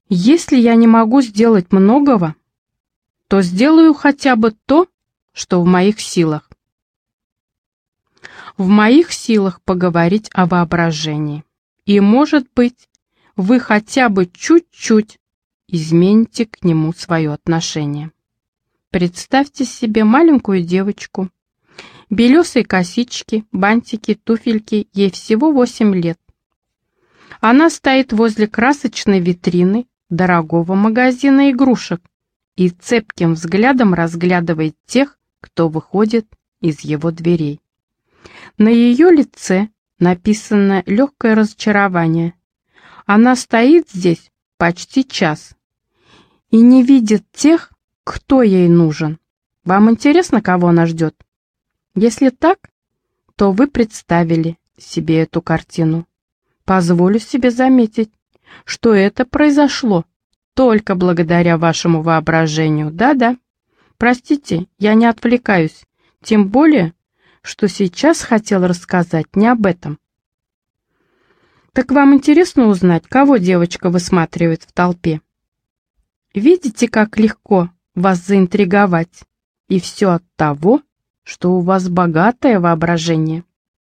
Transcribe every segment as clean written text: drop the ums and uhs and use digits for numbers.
Если я не могу сделать многого, то сделаю хотя бы то, что в моих силах. В моих силах поговорить о воображении. И, может быть, вы хотя бы чуть-чуть измените к нему свое отношение. Представьте себе маленькую девочку. Белесые косички, бантики, туфельки, ей всего 8 лет. Она стоит возле красочной витрины дорогого магазина игрушек и цепким взглядом разглядывает тех, кто выходит из его дверей. На ее лице написано легкое разочарование. Она стоит здесь почти час и не видит тех, кто ей нужен. Вам интересно, кого она ждет? Если так, то вы представили себе эту картину. Позволю себе заметить, что это произошло только благодаря вашему воображению. Да-да. Простите, я не отвлекаюсь, тем более, что сейчас хотел рассказать не об этом. Так вам интересно узнать, кого девочка высматривает в толпе? Видите, как легко вас заинтриговать? И все от того, что у вас богатое воображение.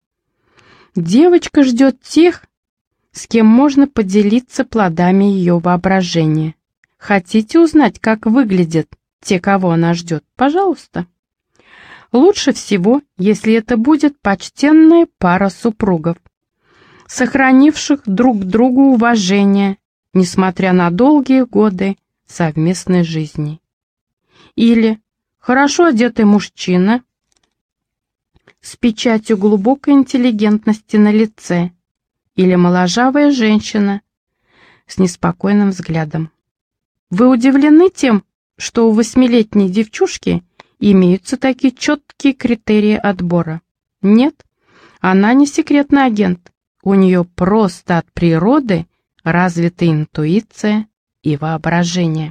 Девочка ждет тех, с кем можно поделиться плодами ее воображения. Хотите узнать, как выглядят те, кого она ждет? Пожалуйста. Лучше всего, если это будет почтенная пара супругов, сохранивших друг к другу уважение, несмотря на долгие годы совместной жизни. Или хорошо одетый мужчина с печатью глубокой интеллигентности на лице, или моложавая женщина с неспокойным взглядом. Вы удивлены тем, что у 8-летней девчушки имеются такие четкие критерии отбора? Нет, она не секретный агент. У нее просто от природы развита интуиция и воображение.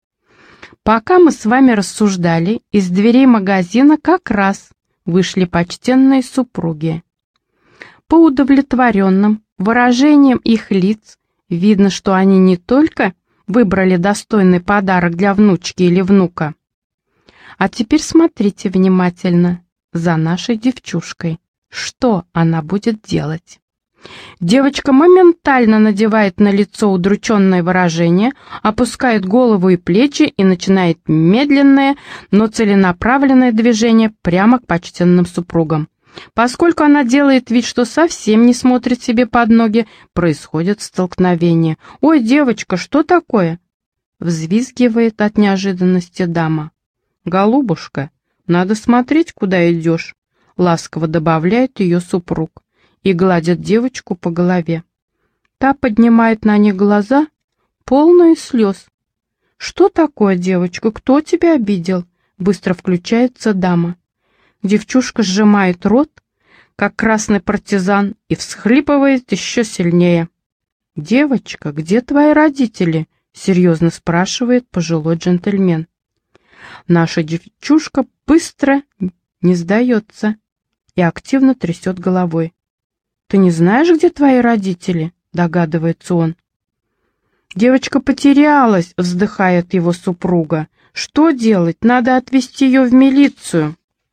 Пока мы с вами рассуждали, из дверей магазина как раз вышли почтенные супруги. По удовлетворенным выражениям их лиц видно, что они не только выбрали достойный подарок для внучки или внука. А теперь смотрите внимательно за нашей девчушкой, что она будет делать. Девочка моментально надевает на лицо удрученное выражение, опускает голову и плечи и начинает медленное, но целенаправленное движение прямо к почтенным супругам. Поскольку она делает вид, что совсем не смотрит себе под ноги, происходит столкновение. «Ой, девочка, что такое?» Взвизгивает от неожиданности дама. «Голубушка, надо смотреть, куда идешь», ласково добавляет ее супруг и гладит девочку по голове. Та поднимает на них глаза, полные слез. «Что такое, девочка, кто тебя обидел?» Быстро включается дама. Девчушка сжимает рот, как красный партизан, и всхлипывает еще сильнее. «Девочка, где твои родители?» — серьезно спрашивает пожилой джентльмен. Наша девчушка быстро не сдается и активно трясет головой. «Ты не знаешь, где твои родители?» — догадывается он. «Девочка потерялась», — вздыхает его супруга. «Что делать? Надо отвезти ее в милицию».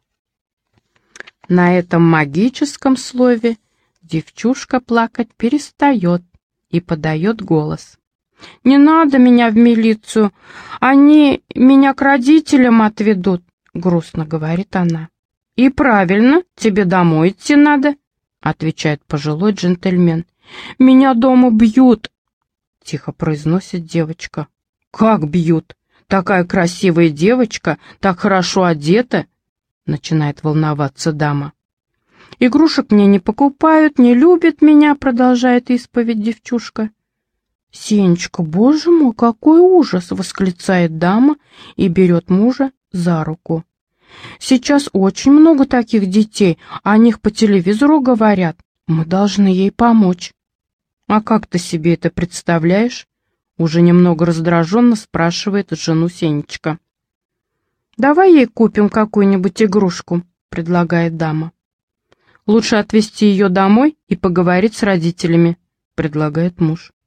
На этом магическом слове девчушка плакать перестает и подает голос. «Не надо меня в милицию, они меня к родителям отведут», — грустно говорит она. «И правильно, тебе домой идти надо», — отвечает пожилой джентльмен. «Меня дома бьют», — тихо произносит девочка. «Как бьют? Такая красивая девочка, так хорошо одета», — начинает волноваться дама. «Игрушек мне не покупают, не любят меня», — продолжает исповедь девчушка. «Сенечка, боже мой, какой ужас!» — восклицает дама и берет мужа за руку. «Сейчас очень много таких детей, о них по телевизору говорят. Мы должны ей помочь». «А как ты себе это представляешь?» — уже немного раздраженно спрашивает жену Сенечка. «Давай ей купим какую-нибудь игрушку», — предлагает дама. «Лучше отвезти ее домой и поговорить с родителями», — предлагает муж.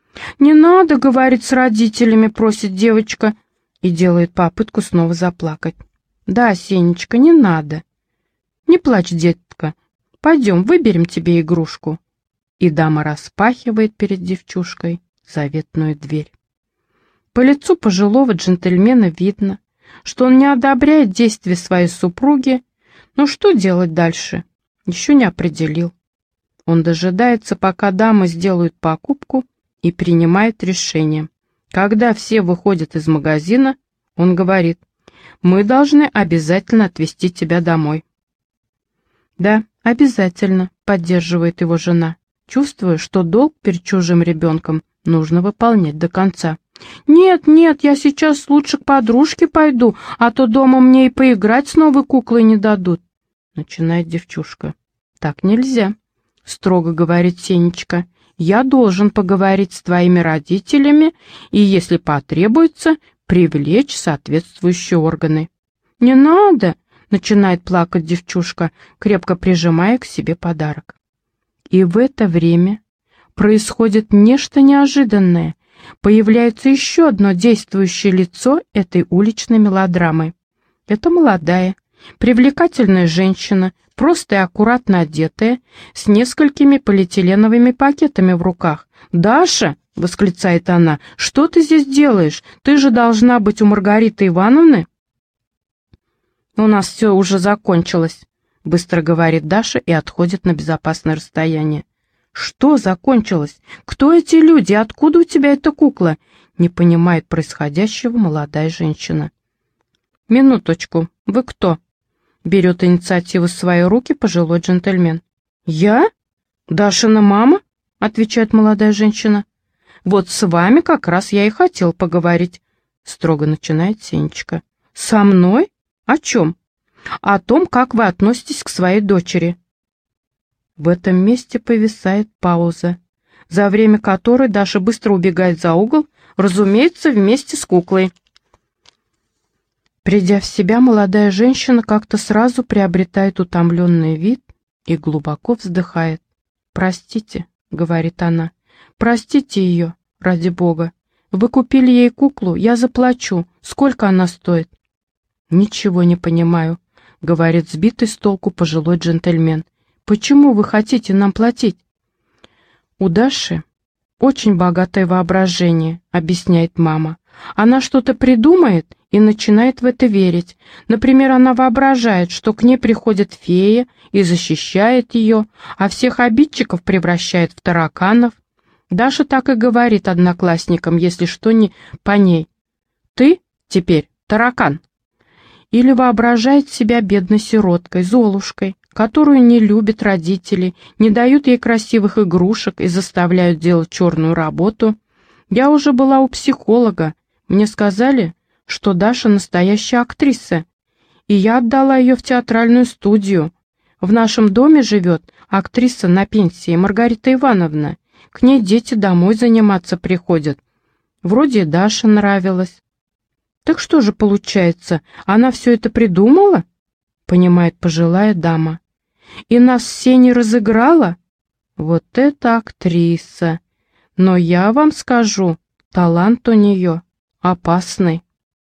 «Не надо говорить с родителями», — просит девочка и делает попытку снова заплакать. «Да, Сенечка, не надо. Не плачь, детка. Пойдем, выберем тебе игрушку». И дама распахивает перед девчушкой заветную дверь. По лицу пожилого джентльмена видно, что он не одобряет действия своей супруги, но что делать дальше, еще не определил. Он дожидается, пока дамы сделают покупку, и принимает решение. Когда все выходят из магазина, он говорит: «Мы должны обязательно отвезти тебя домой». «Да, обязательно», — поддерживает его жена, чувствуя, что долг перед чужим ребенком нужно выполнять до конца. «Нет, нет, я сейчас лучше к подружке пойду, а то дома мне и поиграть с новой куклой не дадут», — начинает девчушка. «Так нельзя», — строго говорит Сенечка. «Я должен поговорить с твоими родителями и, если потребуется, привлечь соответствующие органы». «Не надо», — начинает плакать девчушка, крепко прижимая к себе подарок. И в это время происходит нечто неожиданное. Появляется еще одно действующее лицо этой уличной мелодрамы. Это молодая, привлекательная женщина, просто и аккуратно одетая, с несколькими полиэтиленовыми пакетами в руках. «Даша!» — восклицает она. «Что ты здесь делаешь? Ты же должна быть у Маргариты Ивановны». «У нас все уже закончилось», — быстро говорит Даша и отходит на безопасное расстояние. «Что закончилось? Кто эти люди? Откуда у тебя эта кукла?» — не понимает происходящего молодая женщина. «Минуточку, вы кто?» — берет инициативу в свои руки пожилой джентльмен. «Я? Дашина мама?» — отвечает молодая женщина. «Вот с вами как раз я и хотел поговорить», — строго начинает Сенечка. «Со мной? О чем?» «О том, как вы относитесь к своей дочери». В этом месте повисает пауза, за время которой Даша быстро убегает за угол, разумеется, вместе с куклой. Придя в себя, молодая женщина как-то сразу приобретает утомленный вид и глубоко вздыхает. «Простите», — говорит она, — «простите ее, ради Бога. Вы купили ей куклу, я заплачу. Сколько она стоит?» «Ничего не понимаю», — говорит сбитый с толку пожилой джентльмен. «Почему вы хотите нам платить?» «У Даши очень богатое воображение», — объясняет мама. «Она что-то придумает и начинает в это верить. Например, она воображает, что к ней приходит фея и защищает ее, а всех обидчиков превращает в тараканов. Даша так и говорит одноклассникам, если что не по ней: «Ты теперь таракан». Или воображает себя бедной сироткой, Золушкой, которую не любят родители, не дают ей красивых игрушек и заставляют делать черную работу. Я уже была у психолога. Мне сказали, что Даша настоящая актриса, и я отдала ее в театральную студию. В нашем доме живет актриса на пенсии Маргарита Ивановна. К ней дети домой заниматься приходят. Вроде и Даша нравилась. Так что же получается, она все это придумала? Понимает пожилая дама. И нас все не разыграла? Вот это актриса! Но я вам скажу, талант у нее опасный.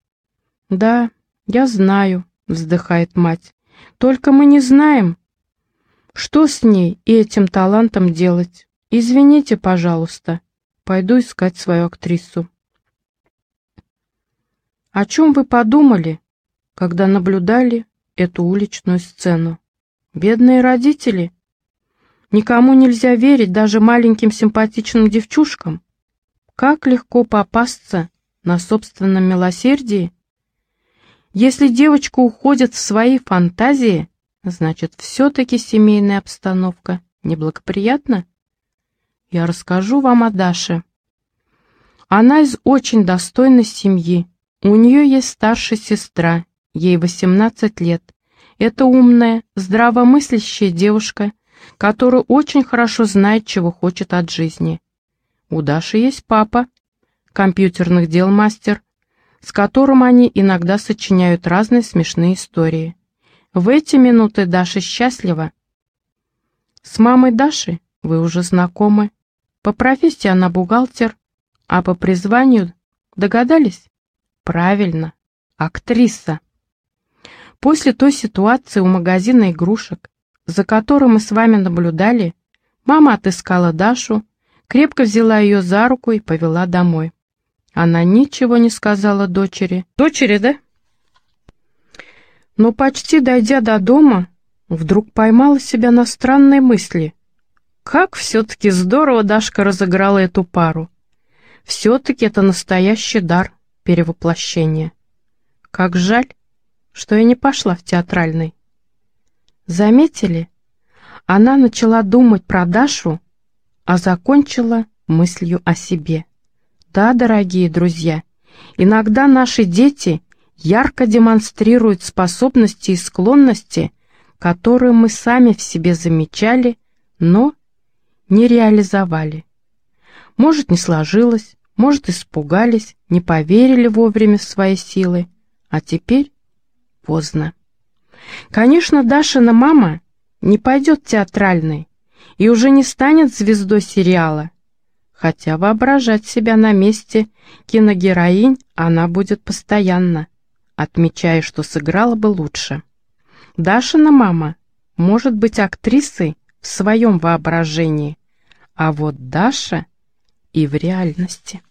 Да, я знаю, вздыхает мать. Только мы не знаем, что с ней и этим талантом делать. Извините, пожалуйста, пойду искать свою актрису. О чем вы подумали, когда наблюдали эту уличную сцену? Бедные родители. Никому нельзя верить, даже маленьким симпатичным девчушкам. Как легко попасться на собственном милосердии. Если девочка уходит в свои фантазии, значит, все-таки семейная обстановка неблагоприятна. Я расскажу вам о Даше. Она из очень достойной семьи. У нее есть старшая сестра, ей 18 лет. Это умная, здравомыслящая девушка, которая очень хорошо знает, чего хочет от жизни. У Даши есть папа, компьютерных дел мастер, с которым они иногда сочиняют разные смешные истории. В эти минуты Даша счастлива. С мамой Даши вы уже знакомы. По профессии она бухгалтер, А по призванию догадались? Правильно, актриса. После той ситуации у магазина игрушек, за которой мы с вами наблюдали, мама отыскала Дашу, крепко взяла ее за руку и повела домой. Она ничего не сказала дочери. Дочери, да? Но почти дойдя до дома, вдруг поймала себя на странной мысли. Как все-таки здорово Дашка разыграла эту пару. Все-таки это настоящий дар перевоплощения. Как жаль, что я не пошла в театральный. Заметили? Она начала думать про Дашу, а закончила мыслью о себе. Да, дорогие друзья, иногда наши дети ярко демонстрируют способности и склонности, которые мы сами в себе замечали, но не реализовали. Может, не сложилось, может, испугались, не поверили вовремя в свои силы, а теперь поздно. Конечно, Дашина мама не пойдет в театральный и уже не станет звездой сериала, хотя воображать себя на месте киногероинь она будет постоянно, отмечая, что сыграла бы лучше. Дашина мама может быть актрисой в своем воображении, а вот Даша и в реальности.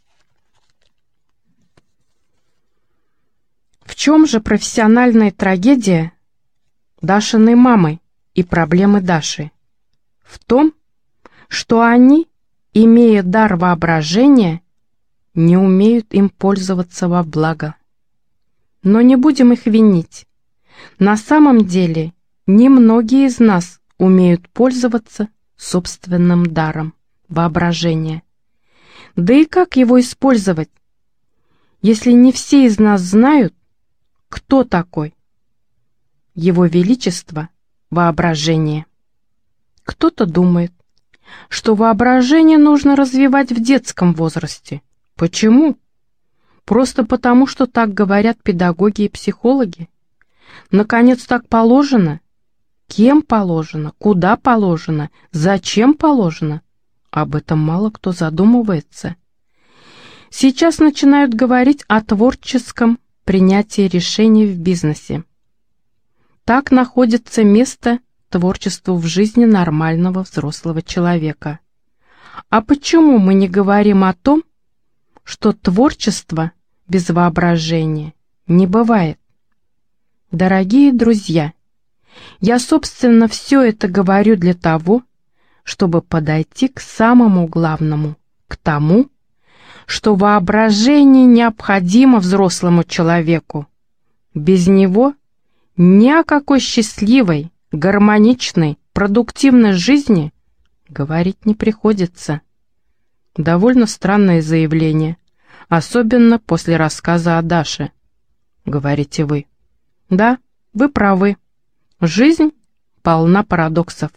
В чем же профессиональная трагедия Дашиной мамы и проблемы Даши? В том, что они, имея дар воображения, не умеют им пользоваться во благо. Но не будем их винить. На самом деле, немногие из нас умеют пользоваться собственным даром воображения. Да и как его использовать, если не все из нас знают, кто такой Его Величество воображение? Кто-то думает, что воображение нужно развивать в детском возрасте. Почему? Просто потому, что так говорят педагоги и психологи. Наконец, так положено? Кем положено? Куда положено? Зачем положено? Об этом мало кто задумывается. Сейчас начинают говорить о творческом принятии решений в бизнесе. Так находится место творчеству в жизни нормального взрослого человека. А почему мы не говорим о том, что творчество без воображения не бывает? Дорогие друзья, я, собственно, все это говорю для того, чтобы подойти к самому главному, к тому, что воображение необходимо взрослому человеку. Без него ни о какой счастливой, гармоничной, продуктивной жизни говорить не приходится. Довольно странное заявление, особенно после рассказа о Даше. Говорите вы. Да, вы правы. Жизнь полна парадоксов.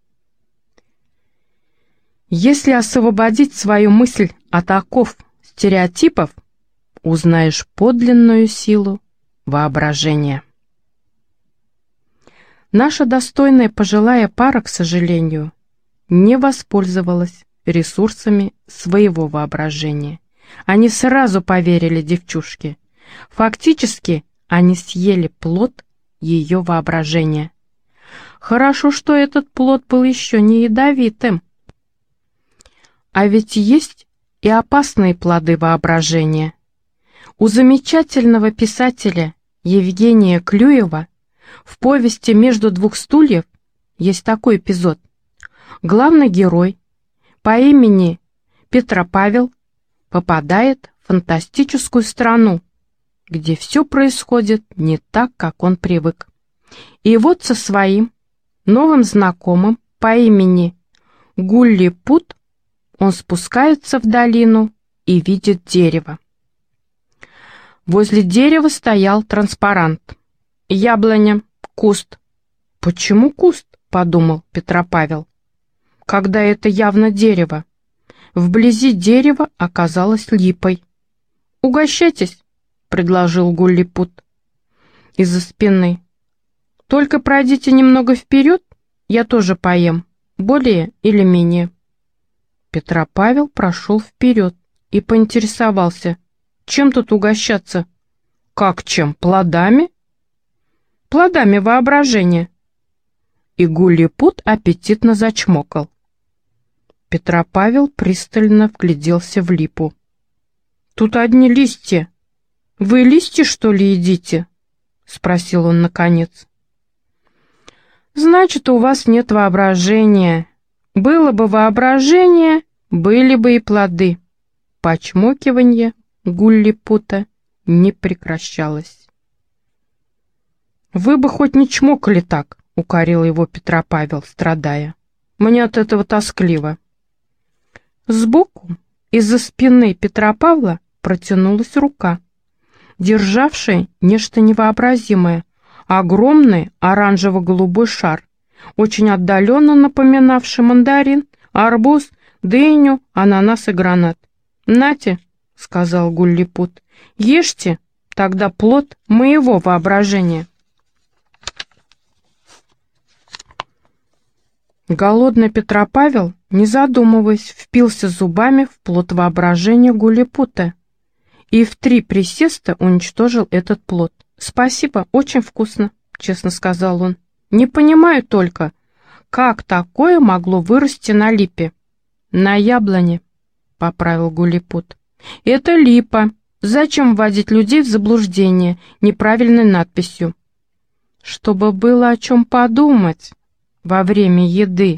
Если освободить свою мысль от оков стереотипов, узнаешь подлинную силу воображения. Наша достойная пожилая пара, к сожалению, не воспользовалась ресурсами своего воображения. Они сразу поверили девчушке. Фактически, они съели плод ее воображения. Хорошо, что этот плод был еще не ядовитым. А ведь есть и опасные плоды воображения. У замечательного писателя Евгения Клюева в повести «Между двух стульев» есть такой эпизод. Главный герой по имени Петропавел попадает в фантастическую страну, где все происходит не так, как он привык. И вот со своим новым знакомым по имени Гуллипут он спускается в долину и видит дерево. Возле дерева стоял транспарант. Яблоня, куст. «Почему куст?» — подумал Петропавел, когда это явно дерево. Вблизи дерева оказалось липой. «Угощайтесь», — предложил Гуллипут из-за спины. «Только пройдите немного вперед, я тоже поем, более или менее». Петропавел прошел вперед и поинтересовался: чем тут угощаться? Как чем? Плодами? Плодами воображения. И Гуллипут аппетитно зачмокал. Петропавел пристально вгляделся в липу. Тут одни листья. Вы листья, что ли, едите? Спросил он наконец. Значит, у вас нет воображения. Было бы воображение, были бы и плоды. Почмокиванье Гуллипута не прекращалось. Вы бы хоть не чмокали так, укорил его Петропавел, страдая. Мне от этого тоскливо. Сбоку, из-за спины Петропавла, протянулась рука, державшая нечто невообразимое, огромный оранжево-голубой шар, очень отдаленно напоминавший мандарин, арбуз, дыню, ананас и гранат. «Нате», — сказал Гуллипут, — «ешьте, тогда плод моего воображения». Голодный Петропавел, не задумываясь, впился зубами в плод воображения Гуллипута и в 3 присеста уничтожил этот плод. «Спасибо, очень вкусно», — честно сказал он. «Не понимаю только, как такое могло вырасти на липе?» «На яблоне», — поправил Гуллипут. «Это липа. Зачем вводить людей в заблуждение неправильной надписью?» «Чтобы было о чем подумать во время еды».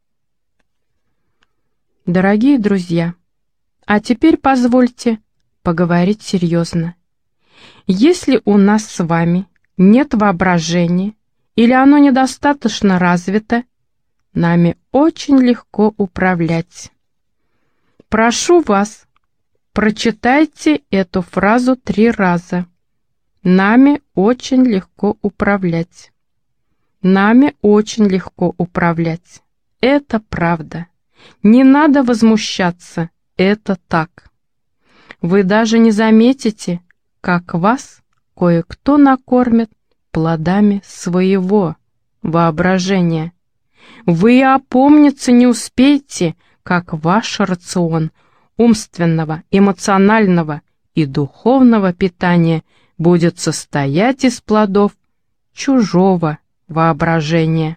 Дорогие друзья, а теперь позвольте поговорить серьезно. Если у нас с вами нет воображения или оно недостаточно развито, нами очень легко управлять. Прошу вас, прочитайте эту фразу 3 раза. Нами очень легко управлять. Нами очень легко управлять. Это правда. Не надо возмущаться. Это так. Вы даже не заметите, как вас кое-кто накормит плодами своего воображения. Вы и опомниться не успеете, как ваш рацион умственного, эмоционального и духовного питания будет состоять из плодов чужого воображения.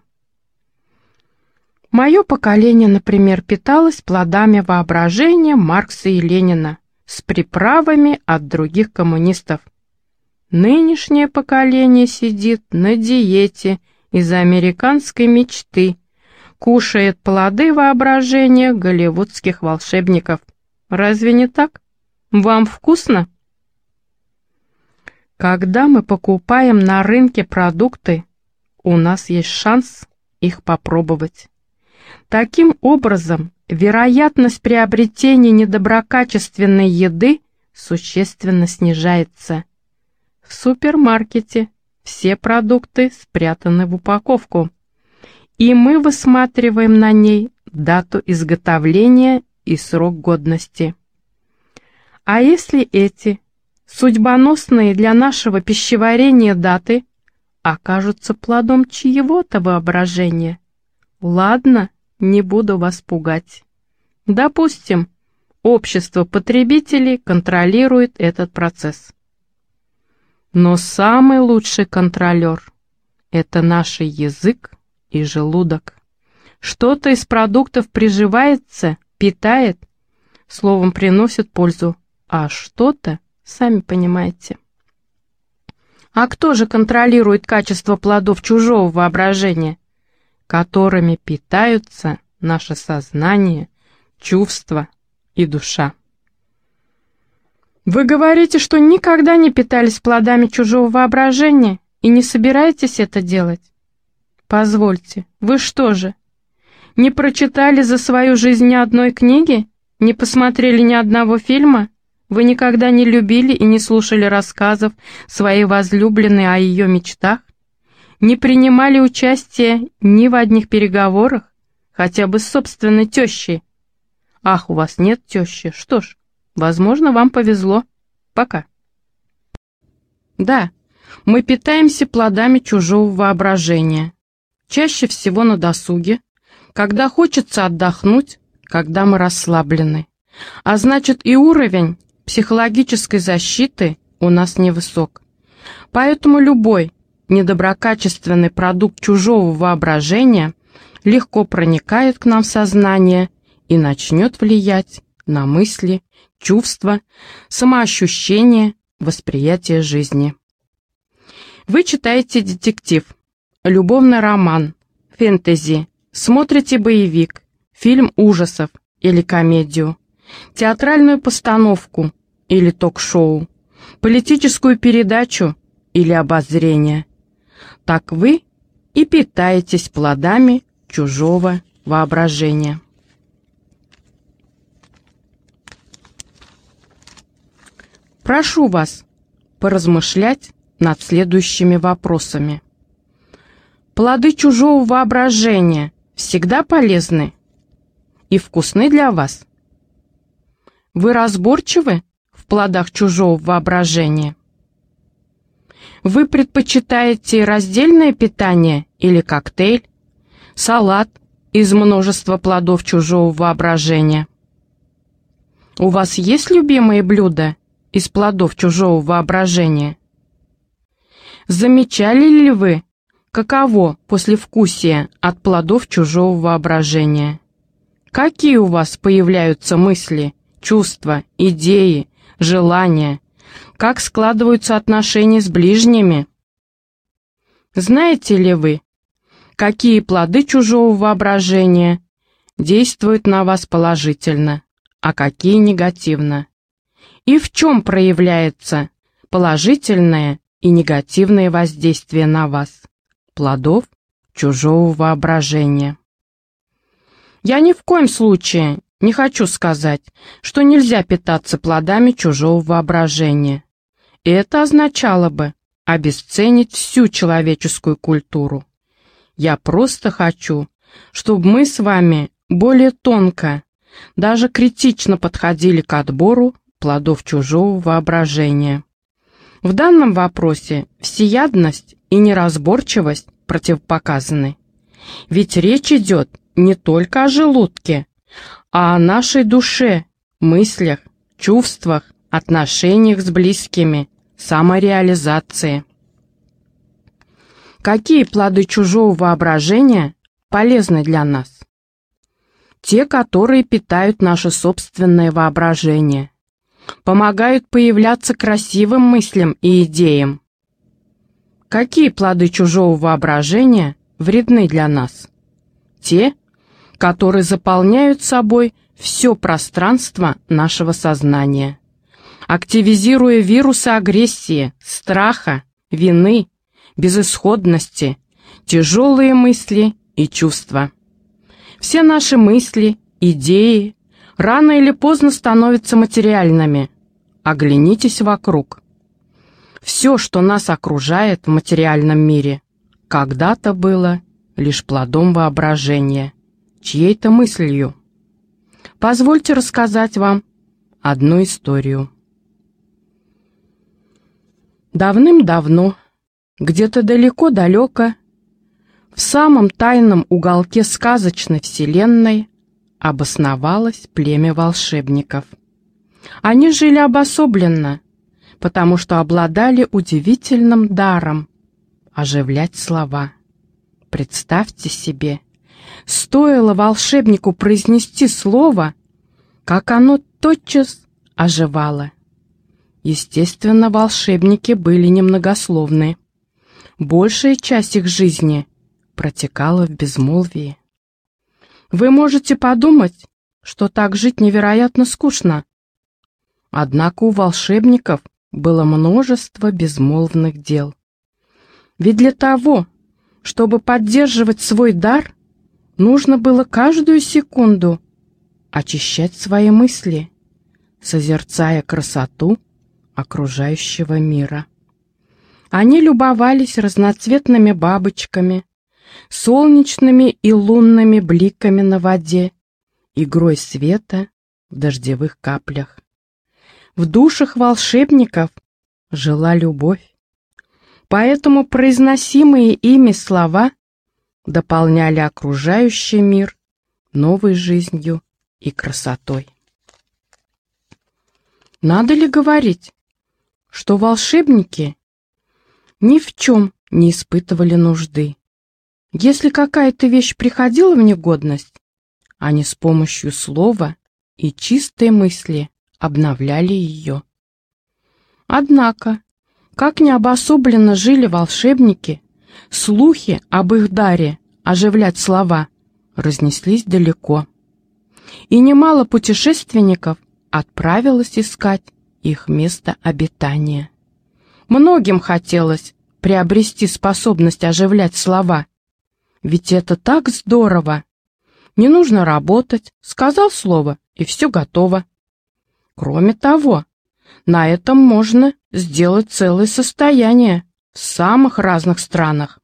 Мое поколение, например, питалось плодами воображения Маркса и Ленина с приправами от других коммунистов. Нынешнее поколение сидит на диете из-за американской мечты, кушает плоды воображения голливудских волшебников. Разве не так? Вам вкусно? Когда мы покупаем на рынке продукты, у нас есть шанс их попробовать. Таким образом, вероятность приобретения недоброкачественной еды существенно снижается. В супермаркете все продукты спрятаны в упаковку, и мы высматриваем на ней дату изготовления и срок годности. А если эти судьбоносные для нашего пищеварения даты окажутся плодом чьего-то воображения? Ладно, не буду вас пугать. Допустим, общество потребителей контролирует этот процесс. Но самый лучший контролер – это наш язык и желудок. Что-то из продуктов приживается, питает, словом, приносит пользу, а что-то, сами понимаете. А кто же контролирует качество плодов чужого воображения, которыми питаются наше сознание, чувства и душа? Вы говорите, что никогда не питались плодами чужого воображения и не собираетесь это делать? Позвольте, вы что же, не прочитали за свою жизнь ни одной книги, не посмотрели ни одного фильма? Вы никогда не любили и не слушали рассказов своей возлюбленной о ее мечтах? Не принимали участия ни в одних переговорах, хотя бы с собственной тещей? Ах, у вас нет тещи, что ж, возможно, вам повезло. Пока. Да, мы питаемся плодами чужого воображения. Чаще всего на досуге, когда хочется отдохнуть, когда мы расслаблены. а значит и уровень психологической защиты у нас невысок. Поэтому любой недоброкачественный продукт чужого воображения легко проникает к нам в сознание и начнет влиять на мысли, чувства, самоощущение, восприятие жизни. Вы читаете детектив, любовный роман, фэнтези, смотрите боевик, фильм ужасов или комедию, театральную постановку или ток-шоу, политическую передачу или обозрение. Так вы и питаетесь плодами чужого воображения. Прошу вас поразмышлять над следующими вопросами. Плоды чужого воображения всегда полезны и вкусны для вас? Вы разборчивы в плодах чужого воображения? Вы предпочитаете раздельное питание или коктейль, салат из множества плодов чужого воображения? У вас есть любимые блюда из плодов чужого воображения? Замечали ли вы, каково послевкусие от плодов чужого воображения? Какие у вас появляются мысли, чувства, идеи, желания? Как складываются отношения с ближними? Знаете ли вы, какие плоды чужого воображения действуют на вас положительно, а какие негативно? И в чем проявляется положительное и негативное воздействие на вас плодов чужого воображения? Я ни в коем случае не хочу сказать, что нельзя питаться плодами чужого воображения. Это означало бы обесценить всю человеческую культуру. Я просто хочу, чтобы мы с вами более тонко, даже критично подходили к отбору плодов чужого воображения. В данном вопросе всеядность и неразборчивость противопоказаны. Ведь речь идет не только о желудке, а о нашей душе, мыслях, чувствах, отношениях с близкими, самореализации. Какие плоды чужого воображения полезны для нас? Те, которые питают наше собственное воображение, помогают появляться красивым мыслям и идеям. Какие плоды чужого воображения вредны для нас? Те, которые заполняют собой все пространство нашего сознания, активизируя вирусы агрессии, страха, вины, безысходности, тяжелые мысли и чувства. Все наши мысли, идеи рано или поздно становятся материальными. Оглянитесь вокруг. Все, что нас окружает в материальном мире, когда-то было лишь плодом воображения, чьей-то мыслью. Позвольте рассказать вам одну историю. Давным-давно, где-то далеко-далеко, в самом тайном уголке сказочной вселенной обосновалось племя волшебников. Они жили обособленно, потому что обладали удивительным даром оживлять слова. Представьте себе, стоило волшебнику произнести слово, как оно тотчас оживало. Естественно, волшебники были немногословны. Большая часть их жизни протекала в безмолвии. Вы можете подумать, что так жить невероятно скучно. Однако у волшебников было множество безмолвных дел. Ведь для того, чтобы поддерживать свой дар, нужно было каждую секунду очищать свои мысли, созерцая красоту окружающего мира. Они любовались разноцветными бабочками, солнечными и лунными бликами на воде, игрой света в дождевых каплях. В душах волшебников жила любовь, поэтому произносимые ими слова дополняли окружающий мир новой жизнью и красотой. Надо ли говорить, что волшебники ни в чем не испытывали нужды? Если какая-то вещь приходила в негодность, они с помощью слова и чистой мысли обновляли ее. Однако, как необособленно жили волшебники, слухи об их даре оживлять слова разнеслись далеко, и немало путешественников отправилось искать их место обитания. Многим хотелось приобрести способность оживлять слова, ведь это так здорово. Не нужно работать, сказал слово, и все готово. Кроме того, на этом можно сделать целое состояние в самых разных странах.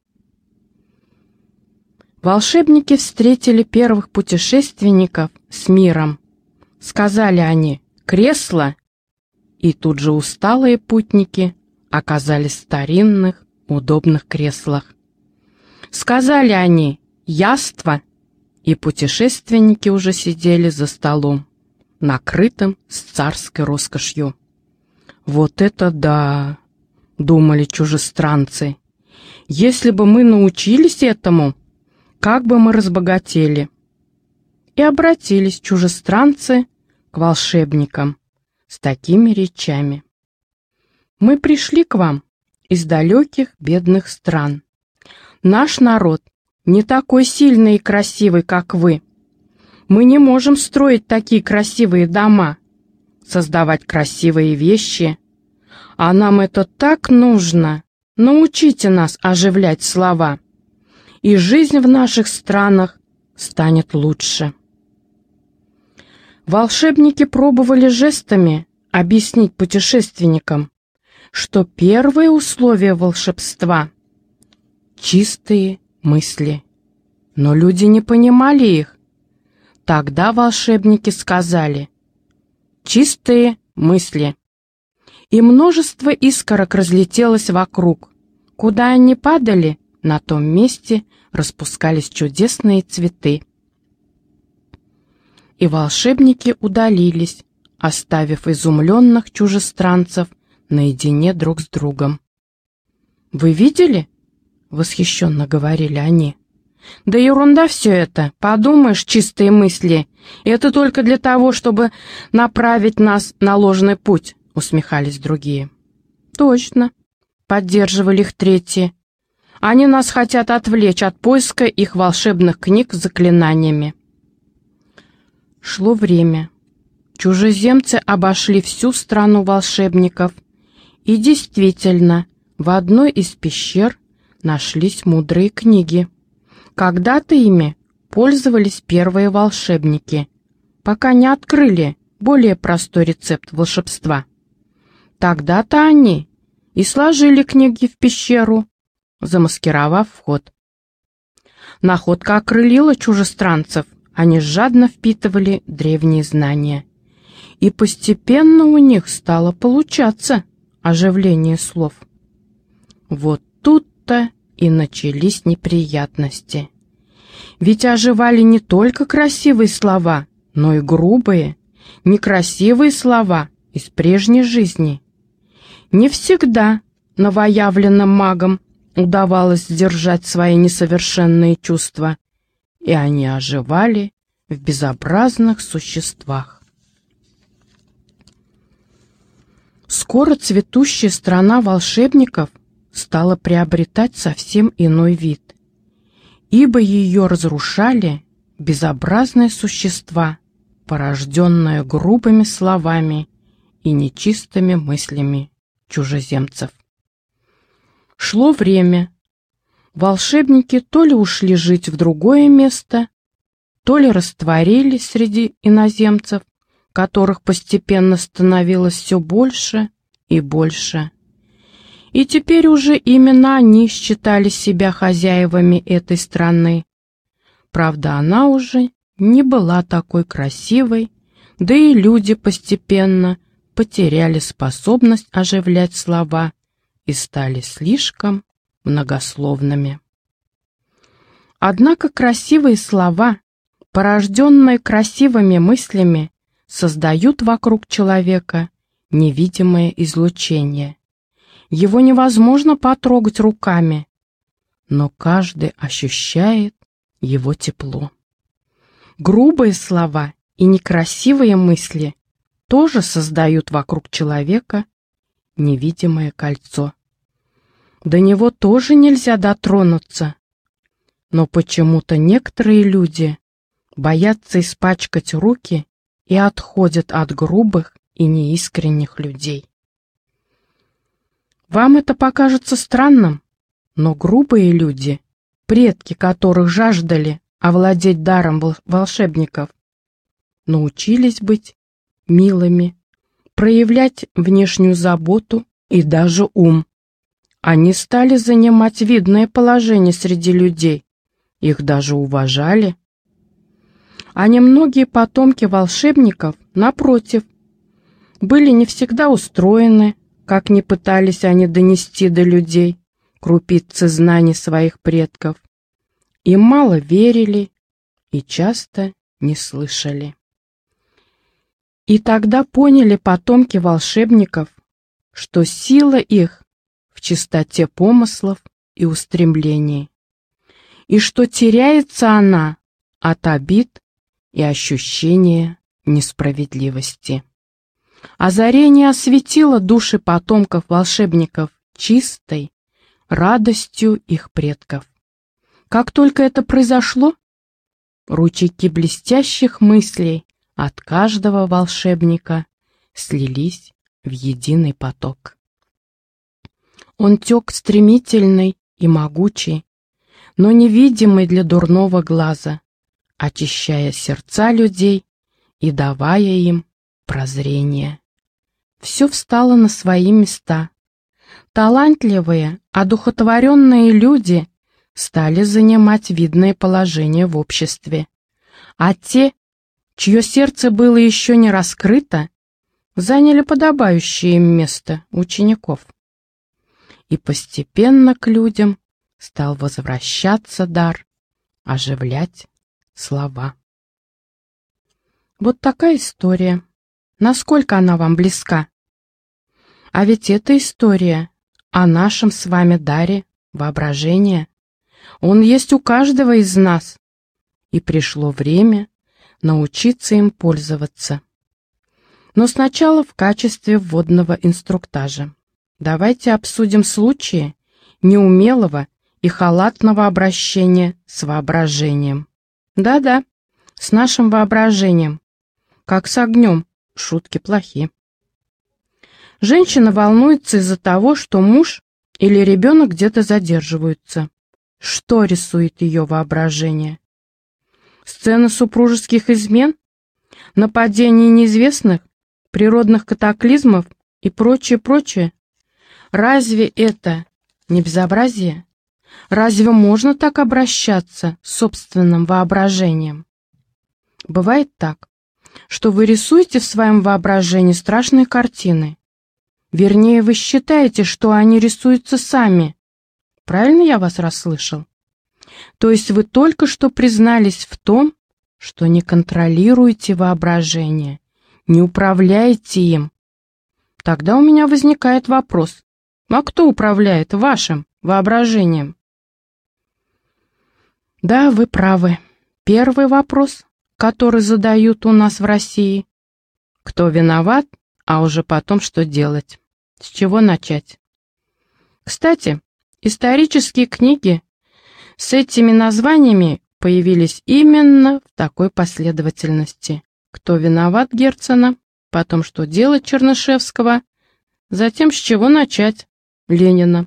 Волшебники встретили первых путешественников с миром. Сказали они «кресло», и тут же усталые путники оказались в старинных, удобных креслах. Сказали они «яство», и путешественники уже сидели за столом, накрытым с царской роскошью. «Вот это да!» — думали чужестранцы. «Если бы мы научились этому, как бы мы разбогатели!» И обратились чужестранцы к волшебникам с такими речами. «Мы пришли к вам из далеких бедных стран. Наш народ не такой сильный и красивый, как вы. Мы не можем строить такие красивые дома, создавать красивые вещи. А нам это так нужно. Научите нас оживлять слова, и жизнь в наших странах станет лучше». Волшебники пробовали жестами объяснить путешественникам, что первое условие волшебства — чистые мысли. Но люди не понимали их. Тогда волшебники сказали «чистые мысли». И множество искорок разлетелось вокруг. Куда они падали, на том месте распускались чудесные цветы. И волшебники удалились, оставив изумленных чужестранцев наедине друг с другом. «Вы видели?» — восхищенно говорили они. «Да ерунда все это, подумаешь, чистые мысли. Это только для того, чтобы направить нас на ложный путь», — усмехались другие. «Точно», — поддерживали их третьи. «Они нас хотят отвлечь от поиска их волшебных книг с заклинаниями». Шло время. Чужеземцы обошли всю страну волшебников, и действительно, в одной из пещер нашлись мудрые книги. Когда-то ими пользовались первые волшебники, пока не открыли более простой рецепт волшебства. Тогда-то они и сложили книги в пещеру, замаскировав вход. Находка окрылила чужестранцев, они жадно впитывали древние знания, и постепенно у них стало получаться оживление слов. Вот тут-то и начались неприятности. Ведь оживали не только красивые слова, но и грубые, некрасивые слова из прежней жизни. Не всегда новоявленным магам удавалось сдержать свои несовершенные чувства, и они оживали в безобразных существах. Скоро цветущая страна волшебников стала приобретать совсем иной вид, ибо ее разрушали безобразные существа, порожденные грубыми словами и нечистыми мыслями чужеземцев. Шло время. Волшебники то ли ушли жить в другое место, то ли растворились среди иноземцев, которых постепенно становилось все больше и больше. И теперь уже именно они считали себя хозяевами этой страны. Правда, она уже не была такой красивой, да и люди постепенно потеряли способность оживлять слова и стали слишком многословными. Однако красивые слова, порожденные красивыми мыслями, создают вокруг человека невидимое излучение. Его невозможно потрогать руками, но каждый ощущает его тепло. Грубые слова и некрасивые мысли тоже создают вокруг человека невидимое кольцо. До него тоже нельзя дотронуться, но почему-то некоторые люди боятся испачкать руки и отходят от грубых и неискренних людей. Вам это покажется странным, но грубые люди, предки которых жаждали овладеть даром волшебников, научились быть милыми, проявлять внешнюю заботу и даже ум. Они стали занимать видное положение среди людей, их даже уважали. А немногие потомки волшебников, напротив, были не всегда устроены, как ни пытались они донести до людей крупицы знаний своих предков. Им мало верили и часто не слышали. И тогда поняли потомки волшебников, что сила их в чистоте помыслов и устремлений, и что теряется она от обид и ощущения несправедливости. Озарение осветило души потомков волшебников чистой радостью их предков. Как только это произошло, ручейки блестящих мыслей от каждого волшебника слились в единый поток. Он тек стремительный и могучий, но невидимый для дурного глаза, очищая сердца людей и давая им прозрение. Все встало на свои места. Талантливые, одухотворенные люди стали занимать видное положение в обществе, а те, чье сердце было еще не раскрыто, заняли подобающее им место учеников. И постепенно к людям стал возвращаться дар оживлять слова. Вот такая история. Насколько она вам близка? А ведь это история о нашем с вами даре воображения. Он есть у каждого из нас, и пришло время научиться им пользоваться. Но сначала в качестве вводного инструктажа. Давайте обсудим случаи неумелого и халатного обращения с воображением. Да-да, с нашим воображением. Как с огнем, шутки плохи. Женщина волнуется из-за того, что муж или ребенок где-то задерживаются. Что рисует ее воображение? Сцены супружеских измен? Нападений неизвестных? Природных катаклизмов и прочее? Разве это не безобразие? Разве можно так обращаться с собственным воображением? Бывает так, что вы рисуете в своем воображении страшные картины. Вернее, вы считаете, что они рисуются сами. Правильно я вас расслышал? То есть вы только что признались в том, что не контролируете воображение, не управляете им. Тогда у меня возникает вопрос: а кто управляет вашим воображением? Да, вы правы. Первый вопрос, который задают у нас в России: кто виноват, а уже потом что делать? С чего начать? Кстати, исторические книги с этими названиями появились именно в такой последовательности. Кто виноват Герцена, потом что делать Чернышевского, затем с чего начать Ленина.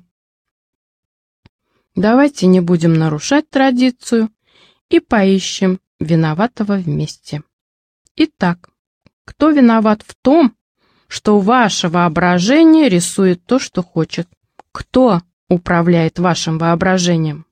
Давайте не будем нарушать традицию и поищем виноватого вместе. Итак, кто виноват в том, что ваше воображение рисует то, что хочет? Кто управляет вашим воображением?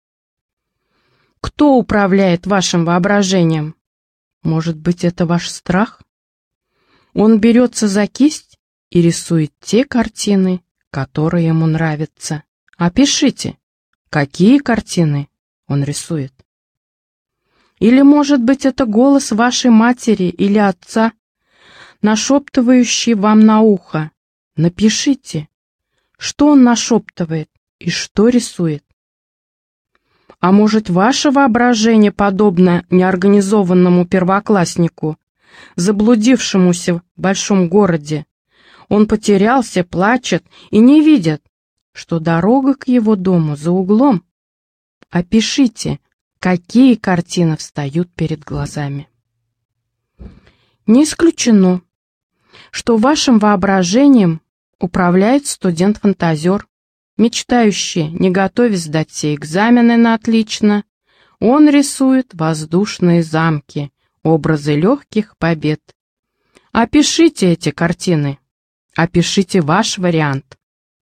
Кто управляет вашим воображением? Может быть, это ваш страх? Он берется за кисть и рисует те картины, которые ему нравятся. Опишите, какие картины он рисует. Или, может быть, это голос вашей матери или отца, нашептывающий вам на ухо. Напишите, что он нашептывает и что рисует. А может, ваше воображение подобно неорганизованному первокласснику, заблудившемуся в большом городе? Он потерялся, плачет и не видит, что дорога к его дому за углом. Опишите, какие картины встают перед глазами. Не исключено, что вашим воображением управляет студент-фантазер, мечтающий, не готовясь сдать все экзамены на отлично. Он рисует воздушные замки, образы легких побед. Опишите эти картины, опишите ваш вариант.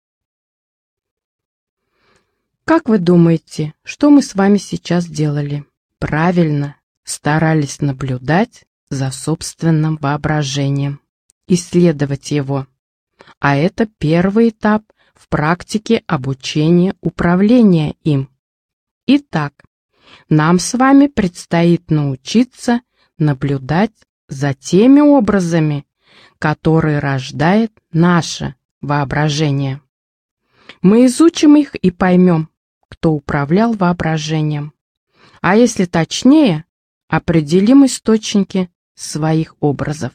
Как вы думаете, что мы с вами сейчас делали? Правильно, старались наблюдать за собственным воображением, исследовать его. А это первый этап в практике обучения управления им. Итак, нам с вами предстоит научиться наблюдать за теми образами, которые рождает наше воображение. Мы изучим их и поймем, кто управлял воображением. А если точнее, определим источники своих образов.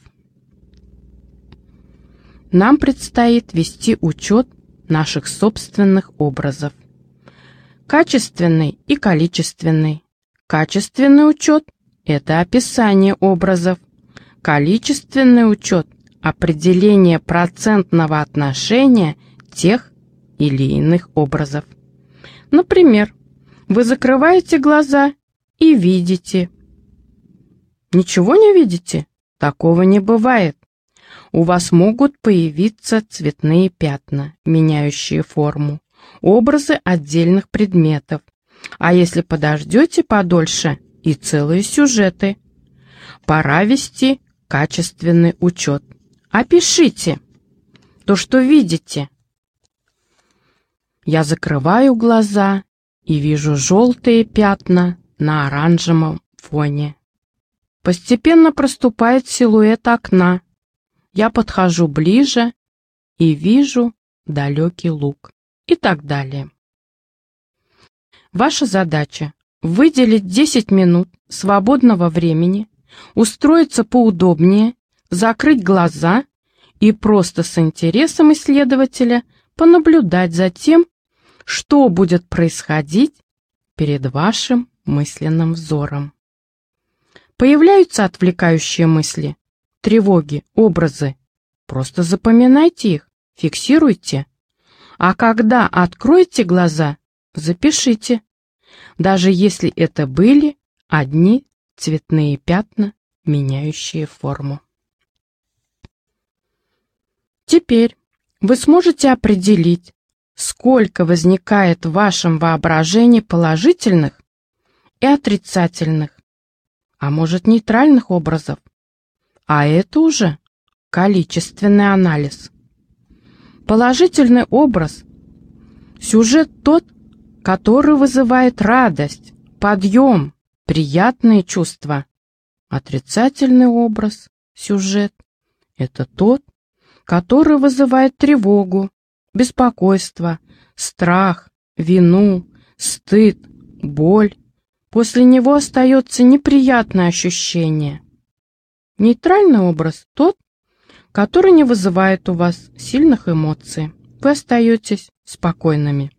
Нам предстоит вести учет наших собственных образов. Качественный и количественный. Качественный учет – это описание образов. Количественный учет – определение процентного отношения тех или иных образов. Например, вы закрываете глаза и видите. Ничего не видите? Такого не бывает. У вас могут появиться цветные пятна, меняющие форму, образы отдельных предметов. А если подождете подольше, и целые сюжеты. Пора вести качественный учет. Опишите то, что видите. Я закрываю глаза и вижу желтые пятна на оранжевом фоне. Постепенно проступает силуэт окна. Я подхожу ближе и вижу далекий луг и так далее. Ваша задача – выделить 10 минут свободного времени, устроиться поудобнее, закрыть глаза и просто с интересом исследователя понаблюдать за тем, что будет происходить перед вашим мысленным взором. Появляются отвлекающие мысли, тревоги, образы. Просто запоминайте их, фиксируйте. А когда откроете глаза, запишите, даже если это были одни цветные пятна, меняющие форму. Теперь вы сможете определить, сколько возникает в вашем воображении положительных и отрицательных, а может нейтральных образов. А это уже количественный анализ. Положительный образ – сюжет тот, который вызывает радость, подъем, приятные чувства. Отрицательный образ, сюжет – это тот, который вызывает тревогу, беспокойство, страх, вину, стыд, боль. После него остается неприятное ощущение. Нейтральный образ – тот, который не вызывает у вас сильных эмоций. Вы остаетесь спокойными.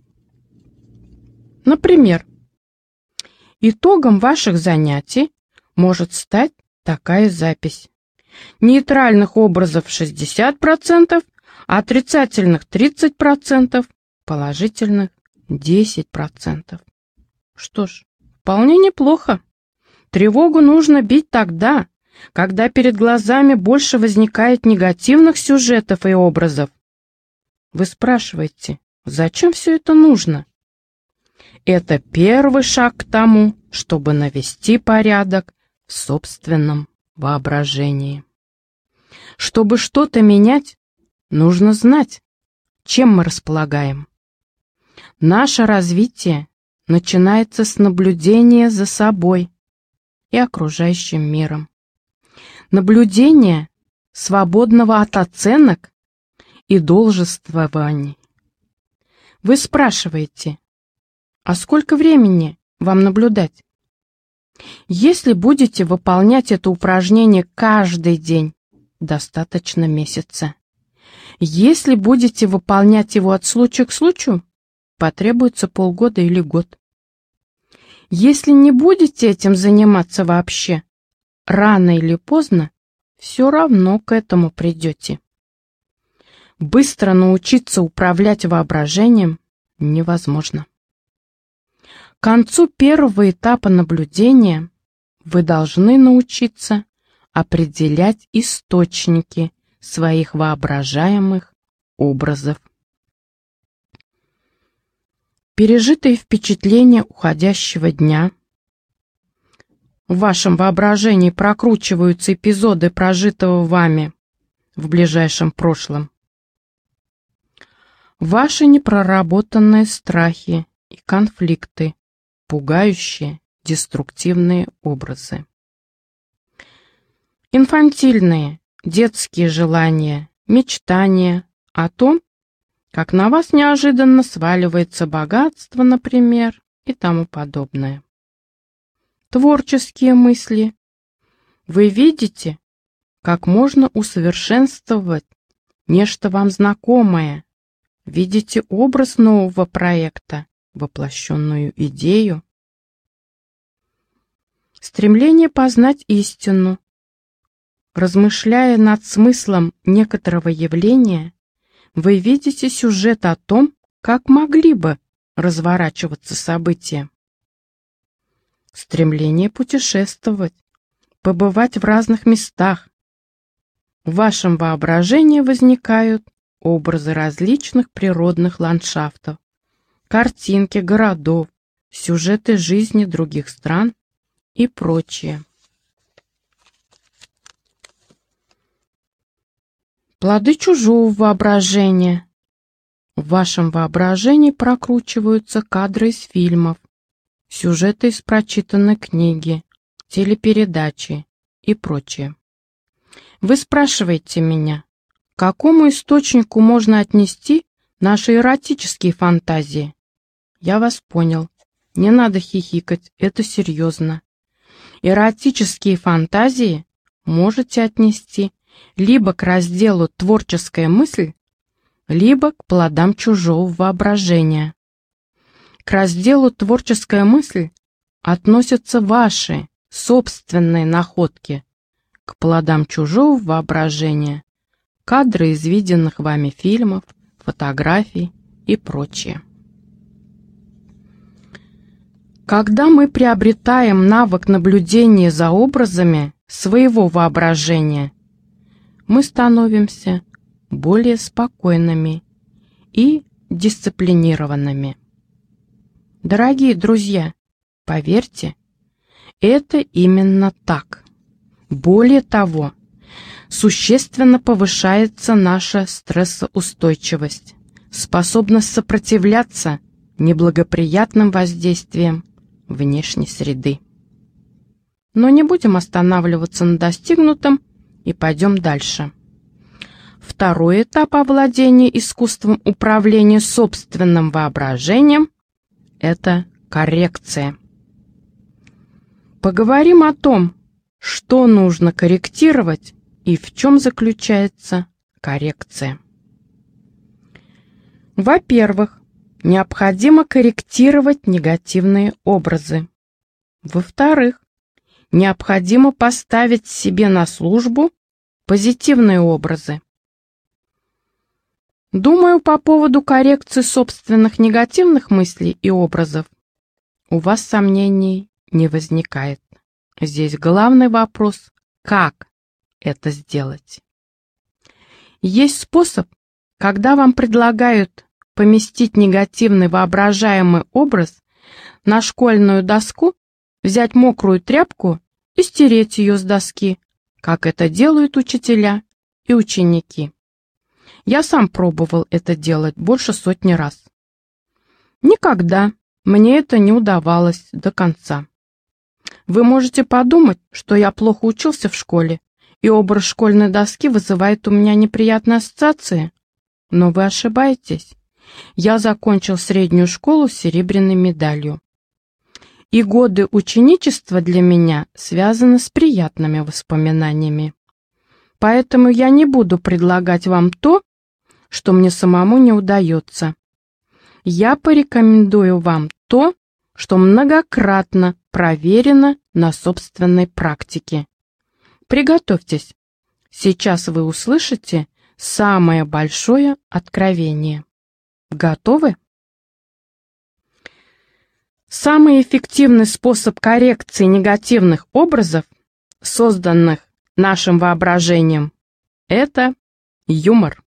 Например, итогом ваших занятий может стать такая запись. Нейтральных образов 60%, отрицательных 30%, положительных 10%. Что ж, вполне неплохо. Тревогу нужно бить тогда, когда перед глазами больше возникает негативных сюжетов и образов. Вы спрашиваете, зачем все это нужно? Это первый шаг к тому, чтобы навести порядок в собственном воображении. Чтобы что-то менять, нужно знать, чем мы располагаем. Наше развитие начинается с наблюдения за собой и окружающим миром. Наблюдение свободного от оценок и должествований. Вы спрашиваете, а сколько времени вам наблюдать? Если будете выполнять это упражнение каждый день, достаточно месяца. Если будете выполнять его от случая к случаю, потребуется полгода или год. Если не будете этим заниматься вообще, рано или поздно все равно к этому придете. Быстро научиться управлять воображением невозможно. К концу первого этапа наблюдения вы должны научиться определять источники своих воображаемых образов. Пережитые впечатления уходящего дня. В вашем воображении прокручиваются эпизоды прожитого вами в ближайшем прошлом. Ваши непроработанные страхи и конфликты, пугающие, деструктивные образы. Инфантильные, детские желания, мечтания о том, как на вас неожиданно сваливается богатство, например, и тому подобное. Творческие мысли. Вы видите, как можно усовершенствовать нечто вам знакомое. Видите образ нового проекта, воплощенную идею. Стремление познать истину. Размышляя над смыслом некоторого явления, вы видите сюжет о том, как могли бы разворачиваться события. Стремление путешествовать, побывать в разных местах. В вашем воображении возникают образы различных природных ландшафтов, картинки городов, сюжеты жизни других стран и прочее. Плоды чужого воображения. В вашем воображении прокручиваются кадры из фильмов, сюжеты из прочитанной книги, телепередачи и прочее. Вы спрашиваете меня, к какому источнику можно отнести наши эротические фантазии? Я вас понял. Не надо хихикать, это серьезно. Эротические фантазии можете отнести либо к разделу «Творческая мысль», либо к плодам чужого воображения. К разделу «Творческая мысль» относятся ваши собственные находки, к плодам чужого воображения — кадры из виденных вами фильмов, фотографий и прочее. Когда мы приобретаем навык наблюдения за образами своего воображения, мы становимся более спокойными и дисциплинированными. Дорогие друзья, поверьте, это именно так. Более того, существенно повышается наша стрессоустойчивость, способность сопротивляться неблагоприятным воздействиям внешней среды. Но не будем останавливаться на достигнутом и пойдем дальше. Второй этап овладения искусством управления собственным воображением – это коррекция. Поговорим о том, что нужно корректировать и в чем заключается коррекция. Во-первых, необходимо корректировать негативные образы. Во-вторых, необходимо поставить себе на службу позитивные образы. Думаю, по поводу коррекции собственных негативных мыслей и образов у вас сомнений не возникает. Здесь главный вопрос, как это сделать. Есть способ, когда вам предлагают поместить негативный воображаемый образ на школьную доску, взять мокрую тряпку и стереть ее с доски, как это делают учителя и ученики. Я сам пробовал это делать больше сотни раз. Никогда мне это не удавалось до конца. Вы можете подумать, что я плохо учился в школе и образ школьной доски вызывает у меня неприятные ассоциации. Но вы ошибаетесь. Я закончил среднюю школу с серебряной медалью. И годы ученичества для меня связаны с приятными воспоминаниями. Поэтому я не буду предлагать вам то, что мне самому не удается. Я порекомендую вам то, что многократно проверено на собственной практике. Приготовьтесь. Сейчас вы услышите самое большое откровение. Готовы? Самый эффективный способ коррекции негативных образов, созданных нашим воображением, это юмор.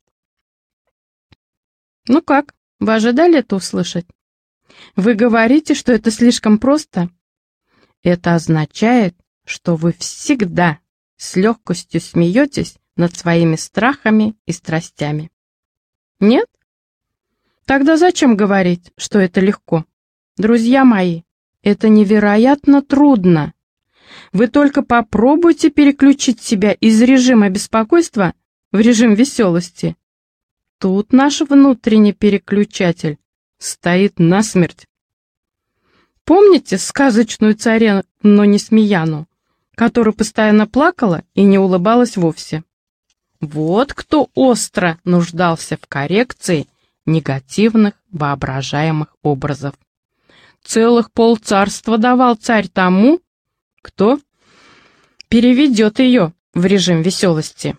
Ну как, вы ожидали это услышать? Вы говорите, что это слишком просто? Это означает, что вы всегда с легкостью смеетесь над своими страхами и страстями. Нет? Тогда зачем говорить, что это легко? Друзья мои, это невероятно трудно. Вы только попробуйте переключить себя из режима беспокойства в режим веселости. Тут наш внутренний переключатель стоит насмерть. Помните сказочную царевну Несмеяну, которая постоянно плакала и не улыбалась вовсе? Вот кто остро нуждался в коррекции негативных воображаемых образов. Целых полцарства давал царь тому, кто переведет ее в режим веселости.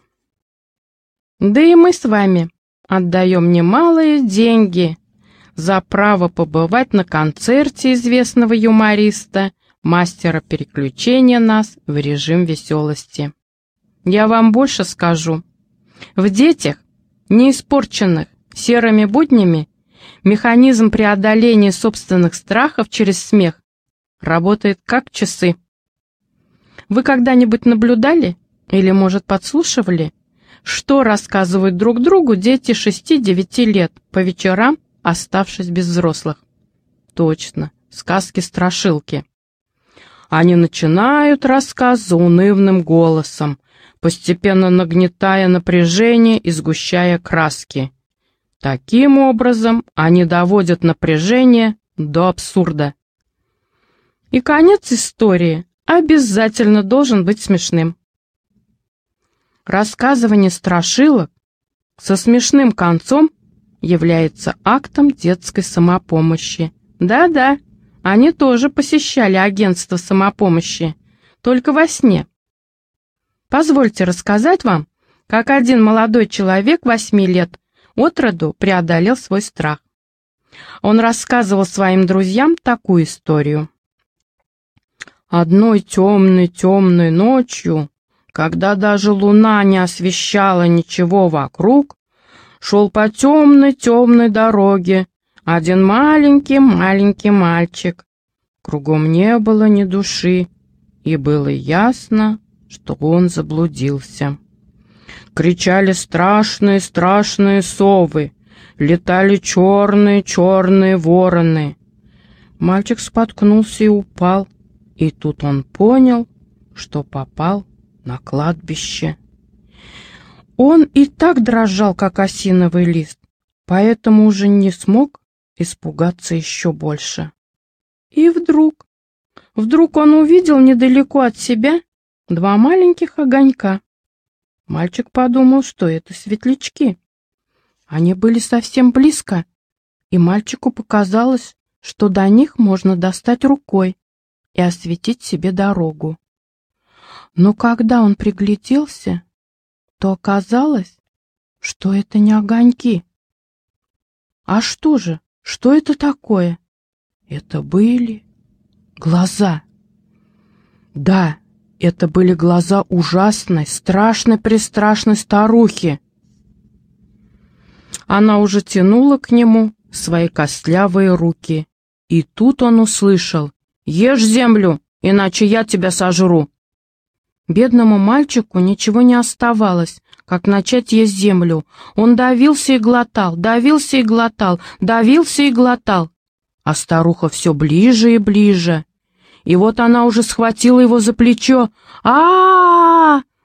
Да и мы с вами отдаем немалые деньги за право побывать на концерте известного юмориста, мастера переключения нас в режим веселости. Я вам больше скажу. В детях, не испорченных серыми буднями, механизм преодоления собственных страхов через смех работает как часы. Вы когда-нибудь наблюдали или, может, подслушивали, что рассказывают друг другу дети 6-9 лет по вечерам, оставшись без взрослых? Точно, сказки-страшилки. Они начинают рассказ заунывным голосом, постепенно нагнетая напряжение и сгущая краски. Таким образом, они доводят напряжение до абсурда. И конец истории обязательно должен быть смешным. Рассказывание страшилок со смешным концом является актом детской самопомощи. Да-да, они тоже посещали агентство самопомощи, только во сне. Позвольте рассказать вам, как один молодой человек 8 лет от роду преодолел свой страх. Он рассказывал своим друзьям такую историю. Одной темной ночью, когда даже луна не освещала ничего вокруг, шел по темной дороге один маленький мальчик. Кругом не было ни души, и было ясно, что он заблудился. Кричали страшные совы, летали черные вороны. Мальчик споткнулся и упал, и тут он понял, что попал на кладбище. Он и так дрожал, как осиновый лист, поэтому уже не смог испугаться еще больше. И вдруг он увидел недалеко от себя 2 маленьких огонька. Мальчик подумал, что это светлячки. Они были совсем близко, и мальчику показалось, что до них можно достать рукой и осветить себе дорогу. Но когда он пригляделся, то оказалось, что это не огоньки. А что же? Что это такое? Это были глаза. Да, это были глаза ужасной, страшной старухи. Она уже тянула к нему свои костлявые руки. И тут он услышал: «Ешь землю, иначе я тебя сожру». Бедному мальчику ничего не оставалось, как начать есть землю. Он давился и глотал, а старуха все ближе и ближе. И вот она уже схватила его за плечо.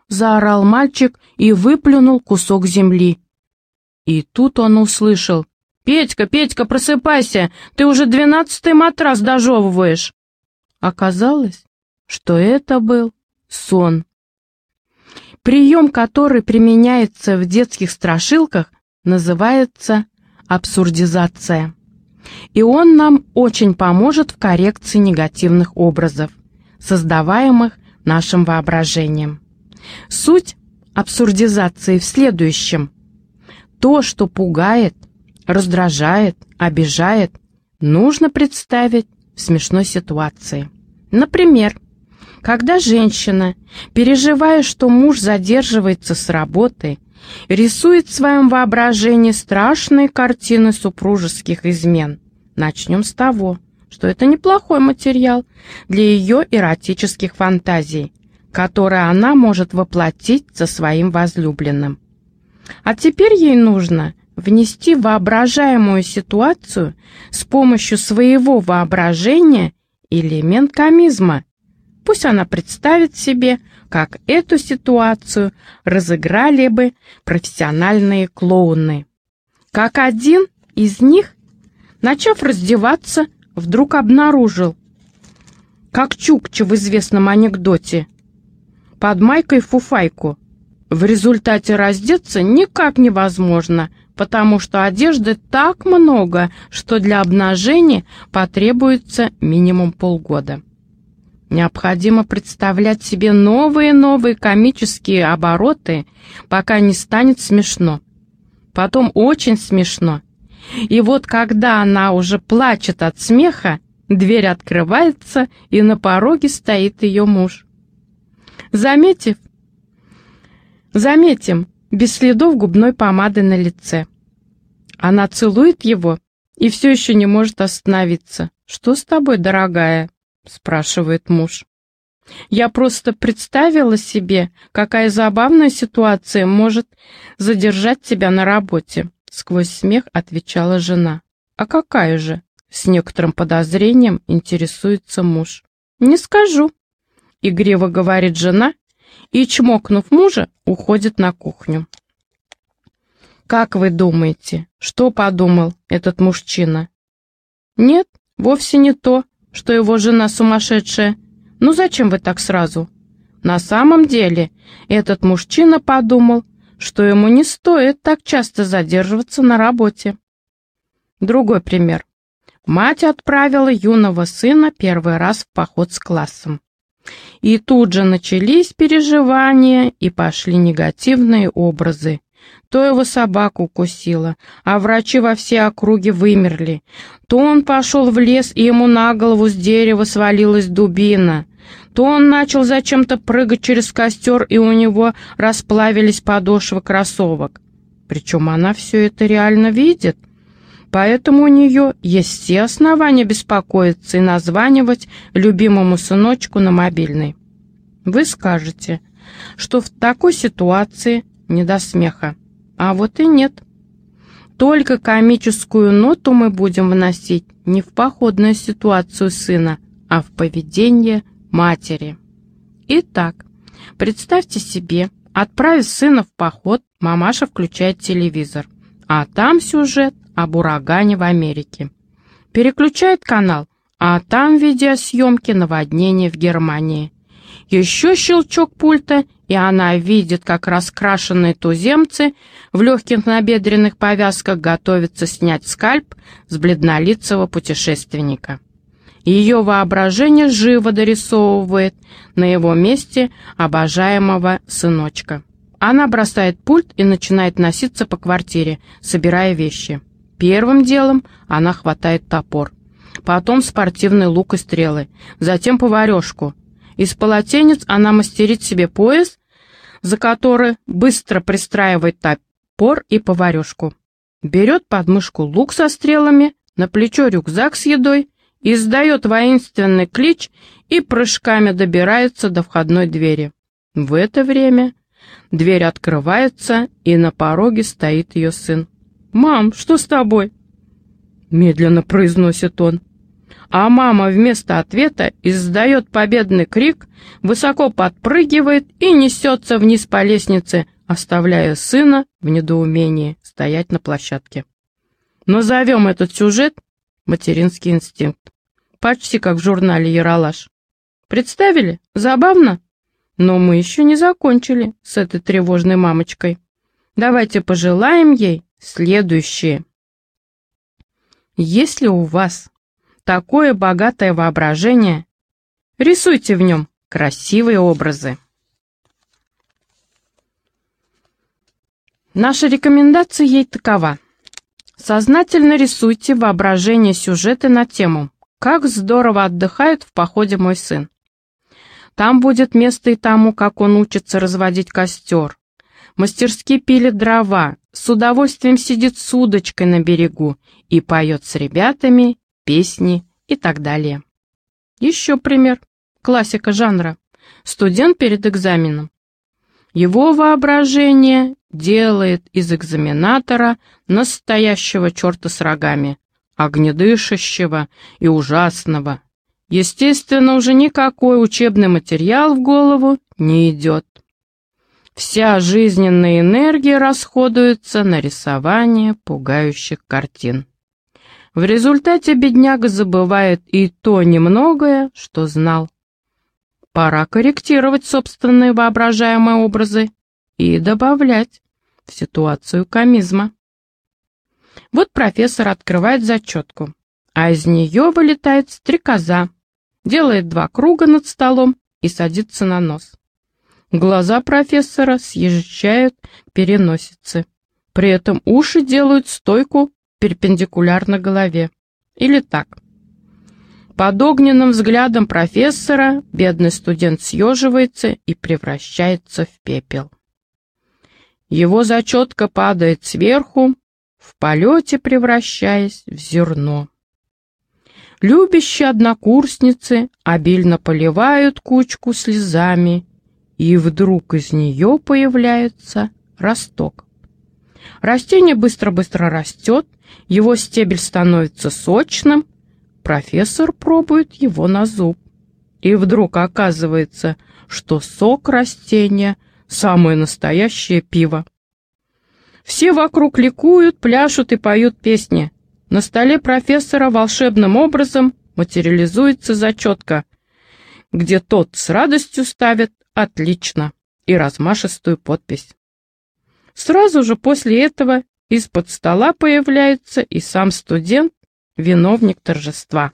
— заорал мальчик и выплюнул кусок земли. И тут он услышал: «Петька, Петька, просыпайся, ты уже 12-й матрас дожевываешь». Оказалось, что это был сон. Прием, который применяется в детских страшилках, называется абсурдизация. И он нам очень поможет в коррекции негативных образов, создаваемых нашим воображением. Суть абсурдизации в следующем. То, что пугает, раздражает, обижает, нужно представить в смешной ситуации. Например, когда женщина, переживая, что муж задерживается с работы, рисует в своем воображении страшные картины супружеских измен. Начнем с того, что это неплохой материал для ее эротических фантазий, которые она может воплотить со своим возлюбленным. А теперь ей нужно внести в воображаемую ситуацию с помощью своего воображения элемент комизма. Пусть она представит себе, как эту ситуацию разыграли бы профессиональные клоуны. Как один из них, начав раздеваться, вдруг обнаружил, как Чукча в известном анекдоте, под майкой фуфайку. В результате раздеться никак невозможно, потому что одежды так много, что для обнажения потребуется минимум полгода. Необходимо представлять себе новые и новые комические обороты, пока не станет смешно. Потом очень смешно. И вот когда она уже плачет от смеха, дверь открывается, и на пороге стоит ее муж. Заметим, без следов губной помады на лице. Она целует его и все еще не может остановиться. «Что с тобой, дорогая?» — спрашивает муж. «Я просто представила себе, какая забавная ситуация может задержать тебя на работе», — сквозь смех отвечала жена. «А какая же?» — с некоторым подозрением интересуется муж. «Не скажу», — игриво говорит жена, и, чмокнув мужа, уходит на кухню. Как вы думаете, что подумал этот мужчина? Нет, вовсе не то, что его жена сумасшедшая. Ну зачем вы так сразу? На самом деле, этот мужчина подумал, что ему не стоит так часто задерживаться на работе. Другой пример. Мать отправила юного сына первый раз в поход с классом. И тут же начались переживания и пошли негативные образы. То его собака укусила, а врачи во все округе вымерли. То он пошел в лес, и ему на голову с дерева свалилась дубина. То он начал зачем-то прыгать через костер, и у него расплавились подошвы кроссовок. Причем она все это реально видит. Поэтому у нее есть все основания беспокоиться и названивать любимому сыночку на мобильный. Вы скажете, что в такой ситуации не до смеха. А вот и нет. Только комическую ноту мы будем вносить не в походную ситуацию сына, а в поведение матери. Итак, представьте себе, отправив сына в поход, мамаша включает телевизор, а там сюжет об урагане в Америке. Переключает канал, а там видеосъемки наводнения в Германии. Еще щелчок пульта, и она видит, как раскрашенные туземцы в легких набедренных повязках готовятся снять скальп с бледнолицего путешественника. Ее воображение живо дорисовывает на его месте обожаемого сыночка. Она бросает пульт и начинает носиться по квартире, собирая вещи. Первым делом она хватает топор, потом спортивный лук и стрелы, затем поварешку. Из полотенец она мастерит себе пояс, за который быстро пристраивает топор и поварешку. Берет под мышку лук со стрелами, на плечо рюкзак с едой, издает воинственный клич и прыжками добирается до входной двери. В это время дверь открывается, и на пороге стоит ее сын. «Мам, что с тобой?» Медленно произносит он. А мама вместо ответа издает победный крик, высоко подпрыгивает и несется вниз по лестнице, оставляя сына в недоумении стоять на площадке. Назовем этот сюжет «Материнский инстинкт». Почти как в журнале «Ералаш». Представили? Забавно? Но мы еще не закончили с этой тревожной мамочкой. Давайте пожелаем ей следующее. Если у вас такое богатое воображение, рисуйте в нем красивые образы. Наша рекомендация ей такова. Сознательно рисуйте в воображении сюжеты на тему «Как здорово отдыхает в походе мой сын». Там будет место и тому, как он учится разводить костер, мастерски пилит дрова, с удовольствием сидит с удочкой на берегу и поет с ребятами песни и так далее. Еще пример. Классика жанра. Студент перед экзаменом. Его воображение делает из экзаменатора настоящего черта с рогами, огнедышащего и ужасного. Естественно, уже никакой учебный материал в голову не идет. Вся жизненная энергия расходуется на рисование пугающих картин. В результате бедняга забывает и то немногое, что знал. Пора корректировать собственные воображаемые образы и добавлять в ситуацию комизма. Вот профессор открывает зачетку, а из нее вылетает стрекоза, делает 2 круга над столом и садится на нос. Глаза профессора съезжают к переносице. При этом уши делают стойку перпендикулярно голове. Или так. Под огненным взглядом профессора бедный студент съеживается и превращается в пепел. Его зачетка падает сверху, в полете превращаясь в зерно. Любящие однокурсницы обильно поливают кучку слезами, и вдруг из нее появляется росток. Растение быстро-быстро растет, его стебель становится сочным, профессор пробует его на зуб. И вдруг оказывается, что сок растения – самое настоящее пиво. Все вокруг ликуют, пляшут и поют песни. На столе профессора волшебным образом материализуется зачетка, где тот с радостью ставит «Отлично» и размашистую подпись. Сразу же после этого из-под стола появляется и сам студент, виновник торжества.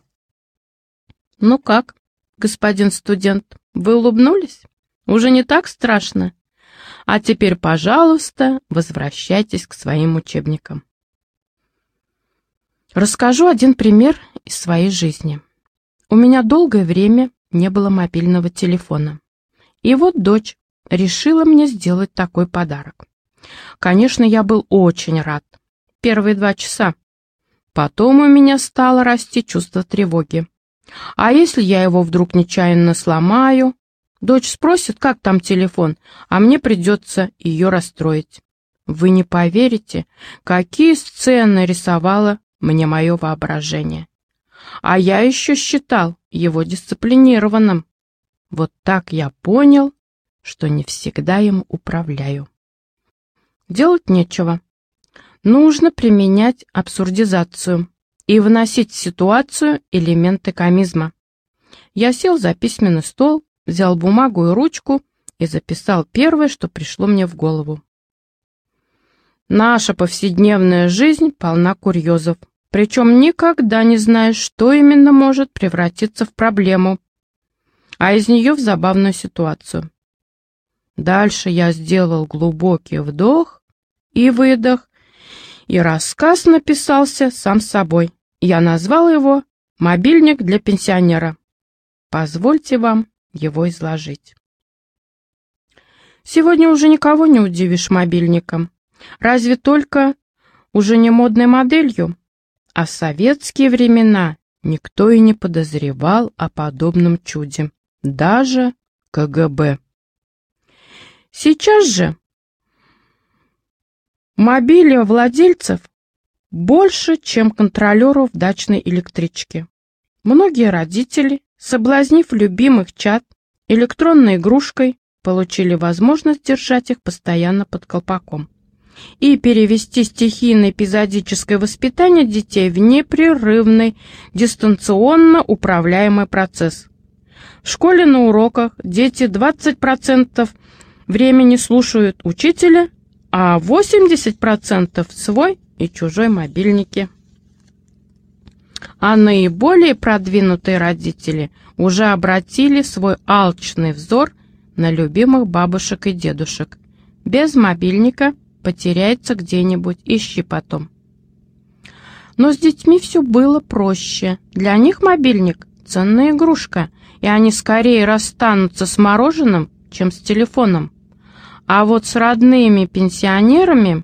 «Ну как, господин студент, вы улыбнулись? Уже не так страшно? А теперь, пожалуйста, возвращайтесь к своим учебникам». Расскажу один пример из своей жизни. У меня долгое время не было мобильного телефона. И вот дочь решила мне сделать такой подарок. Конечно, я был очень рад. Первые 2 часа. Потом у меня стало расти чувство тревоги. А если я его вдруг нечаянно сломаю? Дочь спросит, как там телефон, а мне придется ее расстроить. Вы не поверите, какие сцены рисовало мне мое воображение. А я еще считал его дисциплинированным. Вот так я понял, что не всегда им управляю. Делать нечего. Нужно применять абсурдизацию и вносить в ситуацию элементы комизма. Я сел за письменный стол, взял бумагу и ручку и записал первое, что пришло мне в голову. Наша повседневная жизнь полна курьезов, причем никогда не знаешь, что именно может превратиться в проблему, а из нее в забавную ситуацию. Дальше я сделал глубокий вдох и выдох, и рассказ написался сам собой. Я назвал его «Мобильник для пенсионера». Позвольте вам его изложить. Сегодня уже никого не удивишь мобильником, разве только уже не модной моделью. А в советские времена никто и не подозревал о подобном чуде, даже КГБ. Сейчас же мобильвладельцев больше, чем контролеров дачной электрички. Многие родители, соблазнив любимых чад электронной игрушкой, получили возможность держать их постоянно под колпаком и перевести стихийное эпизодическое воспитание детей в непрерывный, дистанционно управляемый процесс. В школе на уроках дети 20% времени слушают учителя, а 80% свой и чужой мобильники. А наиболее продвинутые родители уже обратили свой алчный взор на любимых бабушек и дедушек. Без мобильника потеряется где-нибудь, ищи потом. Но с детьми все было проще. Для них мобильник – ценная игрушка, и они скорее расстанутся с мороженым, чем с телефоном. А вот с родными пенсионерами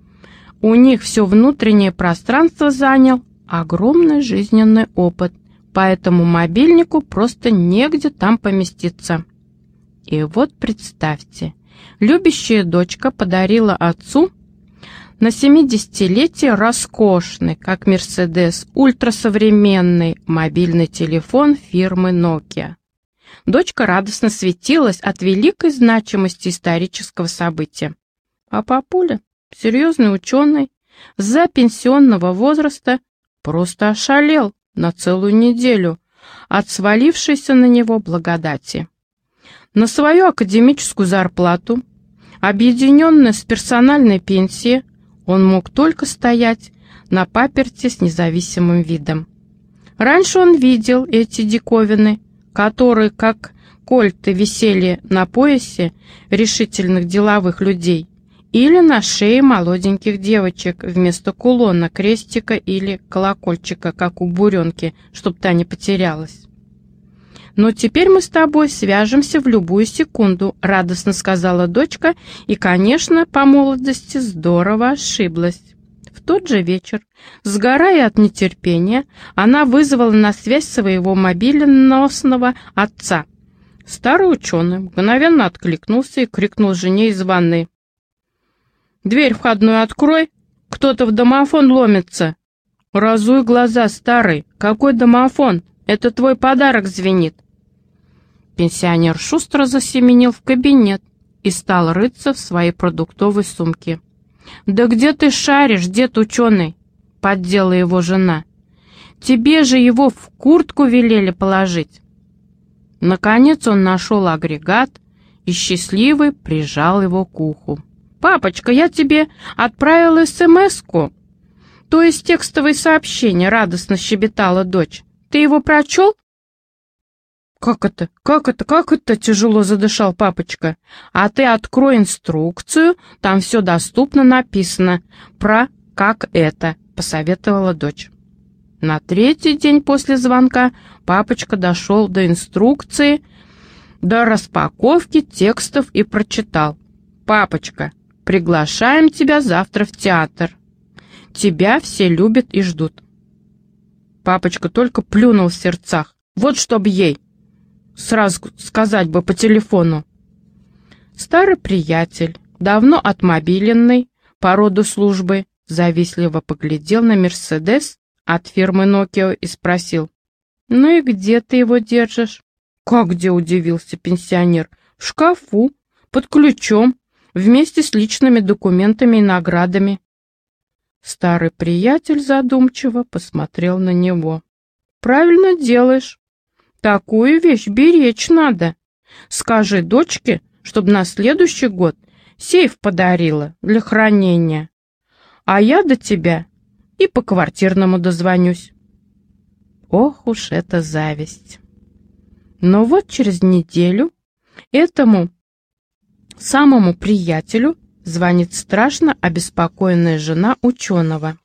у них все внутреннее пространство занял огромный жизненный опыт, поэтому мобильнику просто негде там поместиться. И вот представьте, любящая дочка подарила отцу на 70-летие роскошный, как Мерседес, ультрасовременный мобильный телефон фирмы Nokia. Дочка радостно светилась от великой значимости исторического события. А папуля, серьезный ученый, за пенсионного возраста, просто ошалел на целую неделю от свалившейся на него благодати. На свою академическую зарплату, объединенную с персональной пенсией, он мог только стоять на паперти с независимым видом. Раньше он видел эти диковины, которые, как кольты, висели на поясе решительных деловых людей или на шее молоденьких девочек вместо кулона, крестика или колокольчика, как у буренки, чтоб та не потерялась. «Но теперь мы с тобой свяжемся в любую секунду», — радостно сказала дочка, и, конечно, по молодости здорово ошиблась. В тот же вечер, сгорая от нетерпения, она вызвала на связь своего мобильносного отца. Старый ученый мгновенно откликнулся и крикнул жене из ванной: «Дверь входную открой, кто-то в домофон ломится». «Разуй глаза, старый, какой домофон? Это твой подарок звенит». Пенсионер шустро засеменил в кабинет и стал рыться в своей продуктовой сумке. «Да где ты шаришь, дед ученый?» — поддела его жена. «Тебе же его в куртку велели положить». Наконец он нашел агрегат и счастливый прижал его к уху. «Папочка, я тебе отправила СМС-ку, то есть текстовое сообщение», — радостно щебетала дочь. «Ты его прочел?» «Как это? — тяжело задышал папочка. «А ты открой инструкцию, там все доступно написано про как это», — посоветовала дочь. На третий день после звонка папочка дошел до инструкции, до распаковки текстов и прочитал: «Папочка, приглашаем тебя завтра в театр. Тебя все любят и ждут». Папочка только плюнул в сердцах. Вот чтоб ей сразу сказать бы по телефону. Старый приятель, давно отмобиленный по роду службы, завистливо поглядел на «Мерседес» от фирмы Nokia и спросил: «Ну и где ты его держишь?» «Как где?» — удивился пенсионер. «В шкафу, под ключом, вместе с личными документами и наградами». Старый приятель задумчиво посмотрел на него. «Правильно делаешь. Такую вещь беречь надо. Скажи дочке, чтобы на следующий год сейф подарила для хранения. А я до тебя и по квартирному дозвонюсь». Ох уж эта зависть. Но вот через неделю этому самому приятелю звонит страшно обеспокоенная жена ученого.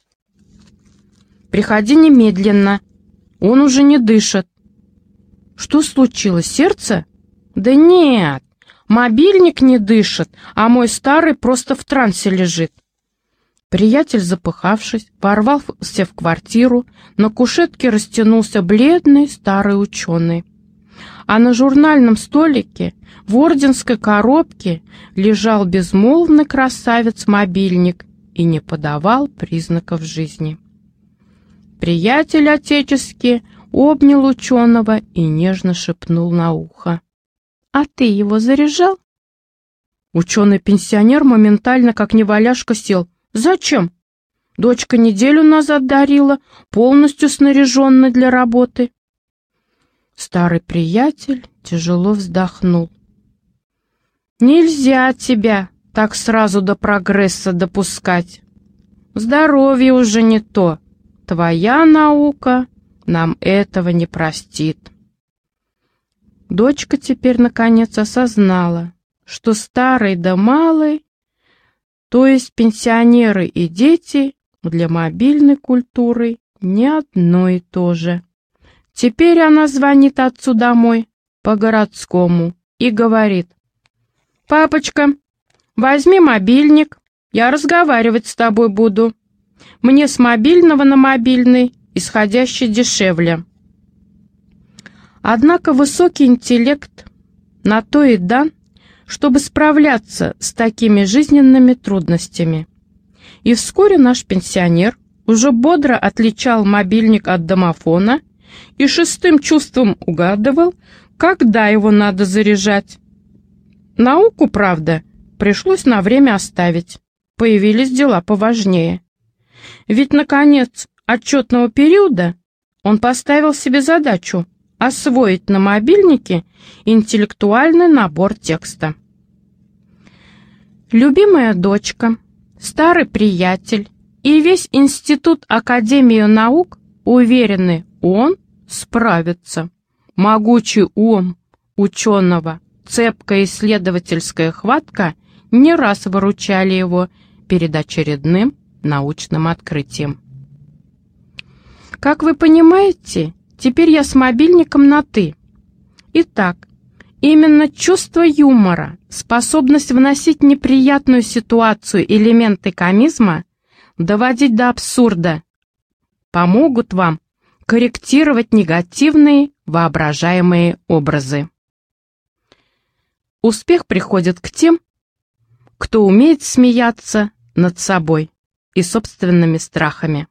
«Приходи немедленно, он уже не дышит». «Что случилось, сердце?» «Да нет, мобильник не дышит, а мой старый просто в трансе лежит». Приятель, запыхавшись, ворвался в квартиру, на кушетке растянулся бледный старый ученый. А на журнальном столике в орденской коробке лежал безмолвный красавец-мобильник и не подавал признаков жизни. Приятель отечески обнял ученого и нежно шепнул на ухо: «А ты его заряжал?» Ученый-пенсионер моментально, как неваляшка, сел. «Зачем? Дочка неделю назад дарила, полностью снаряженный для работы». Старый приятель тяжело вздохнул. «Нельзя тебя так сразу до прогресса допускать. Здоровье уже не то. Твоя наука нам этого не простит». Дочка теперь наконец осознала, что старый да малый, то есть пенсионеры и дети, для мобильной культуры не одно и то же. Теперь она звонит отцу домой по городскому и говорит: «Папочка, возьми мобильник, я разговаривать с тобой буду. Мне с мобильного на мобильный исходящий дешевле». Однако высокий интеллект на то и дан, чтобы справляться с такими жизненными трудностями. И вскоре наш пенсионер уже бодро отличал мобильник от домофона и шестым чувством угадывал, когда его надо заряжать. Науку, правда, пришлось на время оставить. Появились дела поважнее. Ведь на конец отчетного периода он поставил себе задачу освоить на мобильнике интеллектуальный набор текста. Любимая дочка, старый приятель и весь институт Академии наук уверены, он справится. Могучий ум ученого, цепкая исследовательская хватка не раз выручали его перед очередным научным открытием. Как вы понимаете, теперь я с мобильником на «ты». Итак, именно чувство юмора, способность вносить в неприятную ситуацию элементы комизма, доводить до абсурда, помогут вам корректировать негативные воображаемые образы. Успех приходит к тем, кто умеет смеяться над собой и собственными страхами.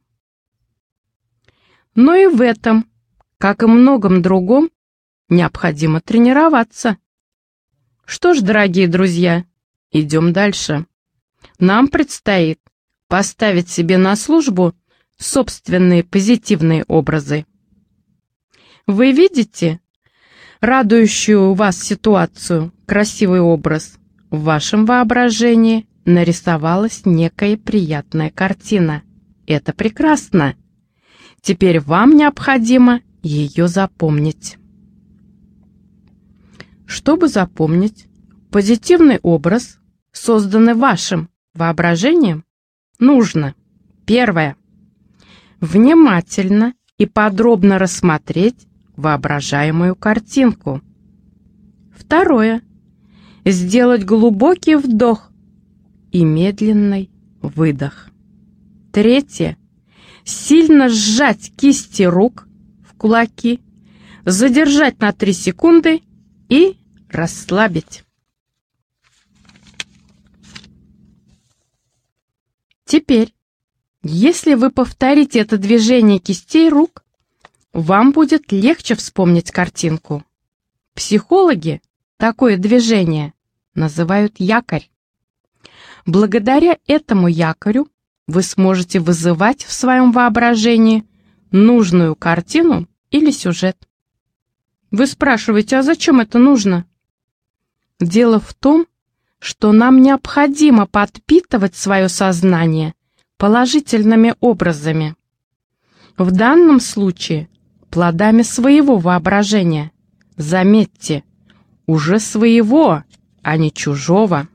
Но и в этом, как и многом другом, необходимо тренироваться. Что ж, дорогие друзья, идем дальше. Нам предстоит поставить себе на службу собственные позитивные образы. Вы видите радующую вас ситуацию, красивый образ? В вашем воображении нарисовалась некая приятная картина. Это прекрасно. Теперь вам необходимо ее запомнить. Чтобы запомнить позитивный образ, созданный вашим воображением, нужно: первое, внимательно и подробно рассмотреть воображаемую картинку. Второе, сделать глубокий вдох и медленный выдох. Третье, сильно сжать кисти рук в кулаки, задержать на 3 секунды и расслабить. Теперь, если вы повторите это движение кистей рук, вам будет легче вспомнить картинку. Психологи такое движение называют якорь. Благодаря этому якорю вы сможете вызывать в своем воображении нужную картину или сюжет. Вы спрашиваете, а зачем это нужно? Дело в том, что нам необходимо подпитывать свое сознание положительными образами. В данном случае плодами своего воображения. Заметьте, уже своего, а не чужого.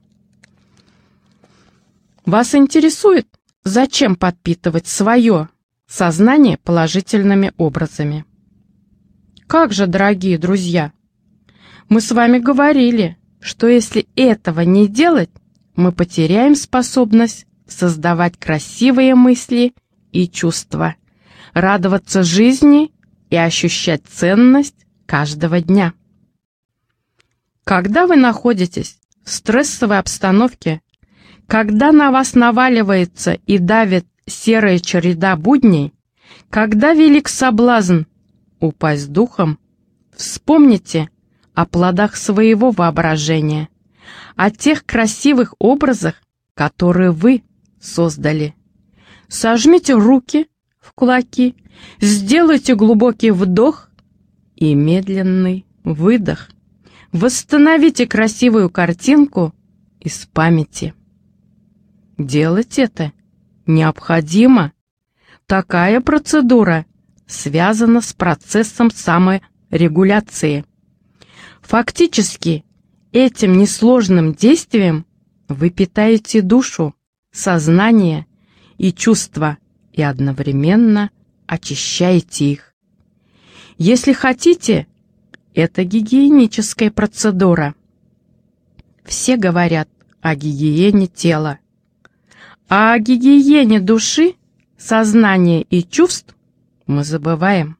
Вас интересует, зачем подпитывать свое сознание положительными образами? Как же, дорогие друзья, мы с вами говорили, что если этого не делать, мы потеряем способность создавать красивые мысли и чувства, радоваться жизни и ощущать ценность каждого дня. Когда вы находитесь в стрессовой обстановке, когда на вас наваливается и давит серая череда будней, когда велик соблазн упасть духом, вспомните о плодах своего воображения, о тех красивых образах, которые вы создали. Сожмите руки в кулаки, сделайте глубокий вдох и медленный выдох. Восстановите красивую картинку из памяти. Делать это необходимо. Такая процедура связана с процессом саморегуляции. Фактически, этим несложным действием вы питаете душу, сознание и чувства и одновременно очищаете их. Если хотите, это гигиеническая процедура. Все говорят о гигиене тела, а о гигиене души, сознания и чувств мы забываем.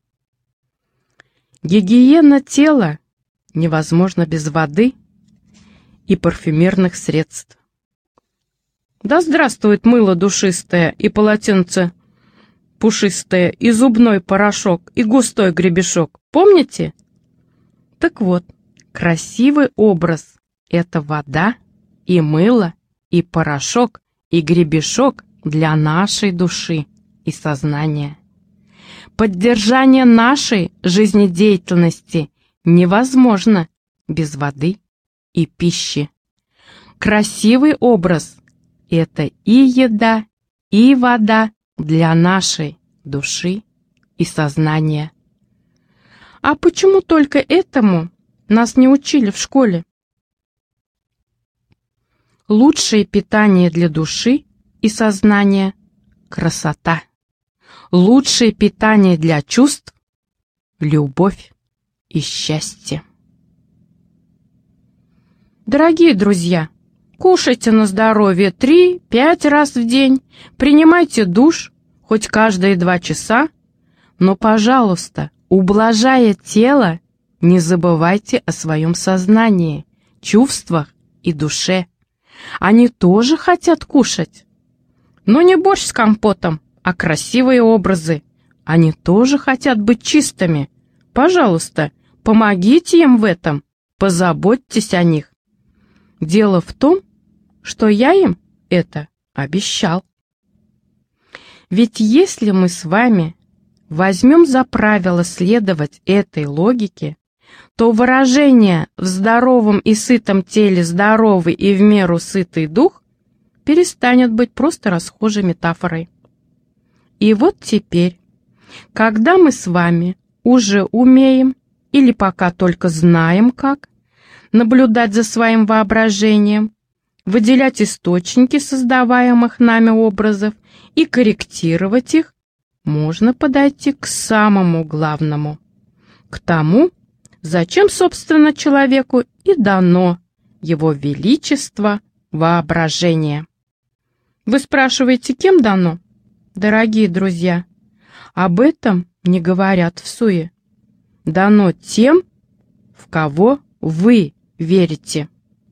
Гигиена тела невозможна без воды и парфюмерных средств. Да здравствует мыло душистое и полотенце пушистое, и зубной порошок, и густой гребешок. Помните? Так вот, красивый образ — это вода, и мыло, и порошок, и гребешок для нашей души и сознания. Поддержание нашей жизнедеятельности невозможно без воды и пищи. Красивый образ — это и еда, и вода для нашей души и сознания. А почему только этому нас не учили в школе? Лучшее питание для души и сознания — красота. Лучшее питание для чувств — любовь и счастье. Дорогие друзья, кушайте на здоровье 3-5 раз в день, принимайте душ хоть каждые 2 часа, но, пожалуйста, ублажая тело, не забывайте о своем сознании, чувствах и душе. Они тоже хотят кушать. Но не борщ с компотом, а красивые образы. Они тоже хотят быть чистыми. Пожалуйста, помогите им в этом, позаботьтесь о них. Дело в том, что я им это обещал. Ведь если мы с вами возьмем за правило следовать этой логике, то выражение «в здоровом и сытом теле здоровый и в меру сытый дух» перестанет быть просто расхожей метафорой. И вот теперь, когда мы с вами уже умеем, или пока только знаем как, наблюдать за своим воображением, выделять источники создаваемых нами образов и корректировать их, можно подойти к самому главному, к тому, зачем, собственно, человеку и дано его величество воображение. Вы спрашиваете, кем дано? Дорогие друзья, об этом не говорят в суе. Дано тем, в кого вы верите.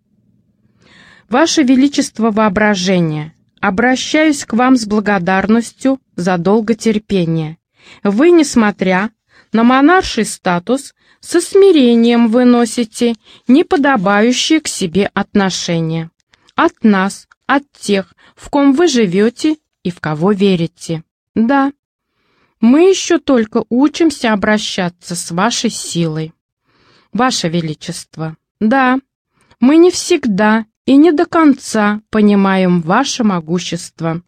Ваше Величество воображение, обращаюсь к вам с благодарностью за долготерпение. Вы, несмотря на монарший статус, со смирением выносите неподобающие к себе отношения. От нас, от тех, в ком вы живете и в кого верите. Да, мы еще только учимся обращаться с вашей силой. Ваше Величество, да, мы не всегда и не до конца понимаем ваше могущество.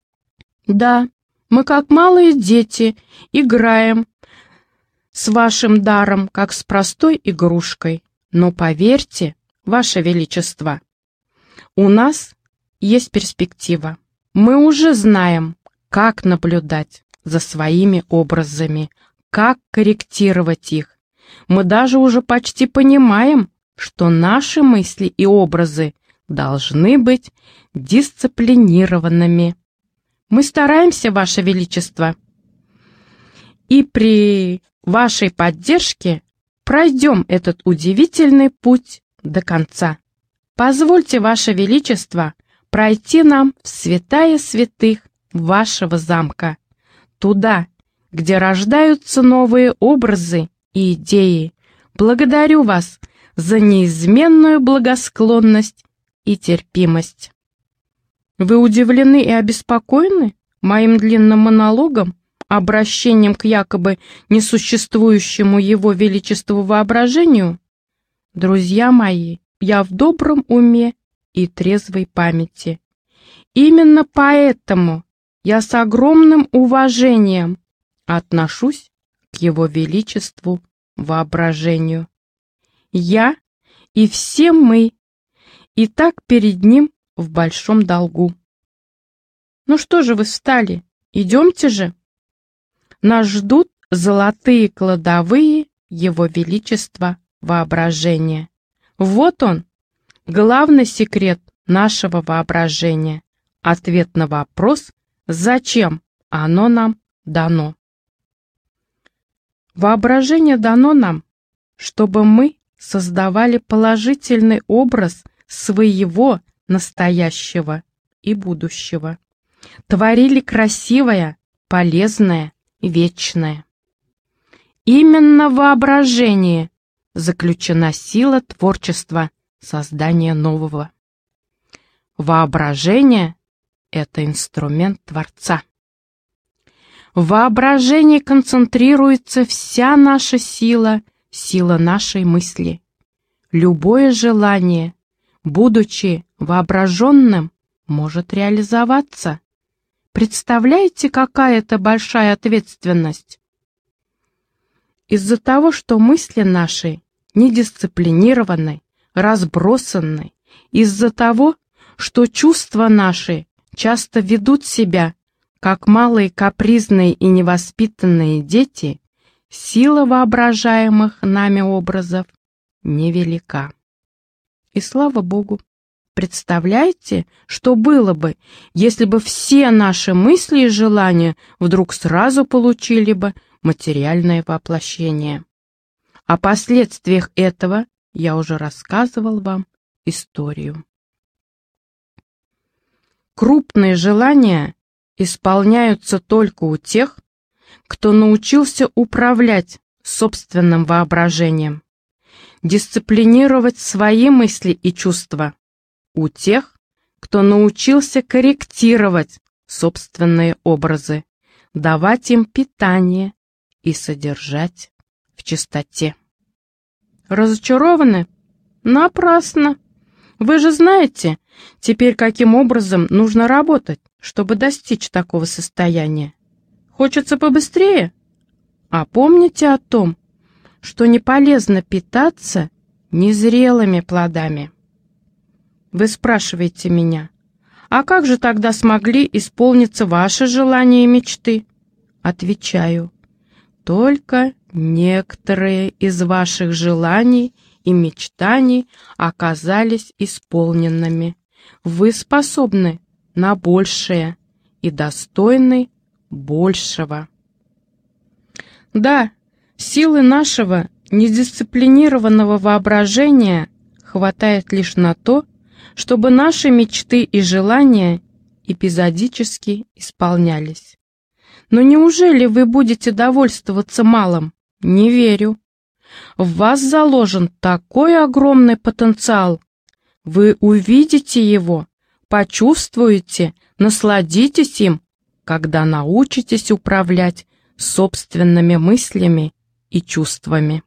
Да, мы, как малые дети, играем с вашим даром, как с простой игрушкой. Но поверьте, Ваше Величество, у нас есть перспектива. Мы уже знаем, как наблюдать за своими образами, как корректировать их. Мы даже уже почти понимаем, что наши мысли и образы должны быть дисциплинированными. Мы стараемся, Ваше Величество, и при вашей поддержке пройдем этот удивительный путь до конца. Позвольте, Ваше Величество, пройти нам в святая святых вашего замка, туда, где рождаются новые образы и идеи. Благодарю вас за неизменную благосклонность и терпимость. Вы удивлены и обеспокоены моим длинным монологом, обращением к якобы несуществующему его величеству воображению? Друзья мои, я в добром уме и трезвой памяти. Именно поэтому я с огромным уважением отношусь к его величеству воображению. Я и все мы и так перед ним в большом долгу. Ну что же вы встали? Идемте же. Нас ждут золотые кладовые его величества воображения. Вот он, главный секрет нашего воображения. Ответ на вопрос, зачем оно нам дано. Воображение дано нам, чтобы мы создавали положительный образ своего настоящего и будущего, творили красивое, полезное, вечное. Именно в воображении заключена сила творчества, создания нового. Воображение — это инструмент Творца. В воображении концентрируется вся наша сила, сила нашей мысли. Любое желание, будучи воображенным, может реализоваться. Представляете, какая это большая ответственность? Из-за того, что мысли наши недисциплинированы, разбросаны, из-за того, что чувства наши часто ведут себя, как малые капризные и невоспитанные дети, сила воображаемых нами образов невелика. И слава Богу! Представляете, что было бы, если бы все наши мысли и желания вдруг сразу получили бы материальное воплощение? О последствиях этого я уже рассказывал вам историю. Крупные желания исполняются только у тех, кто научился управлять собственным воображением, дисциплинировать свои мысли и чувства, у тех, кто научился корректировать собственные образы, давать им питание и содержать в чистоте. Разочарованы? Напрасно. Вы же знаете теперь, каким образом нужно работать, чтобы достичь такого состояния. Хочется побыстрее? А помните о том, что не полезно питаться незрелыми плодами. Вы спрашиваете меня, а как же тогда смогли исполниться ваши желания и мечты? Отвечаю, только некоторые из ваших желаний и мечтаний оказались исполненными. Вы способны на большее и достойны большего. Да, силы нашего недисциплинированного воображения хватает лишь на то, чтобы наши мечты и желания эпизодически исполнялись. Но неужели вы будете довольствоваться малым? Не верю. В вас заложен такой огромный потенциал. Вы увидите его, почувствуете, насладитесь им, когда научитесь управлять собственными мыслями и чувствами.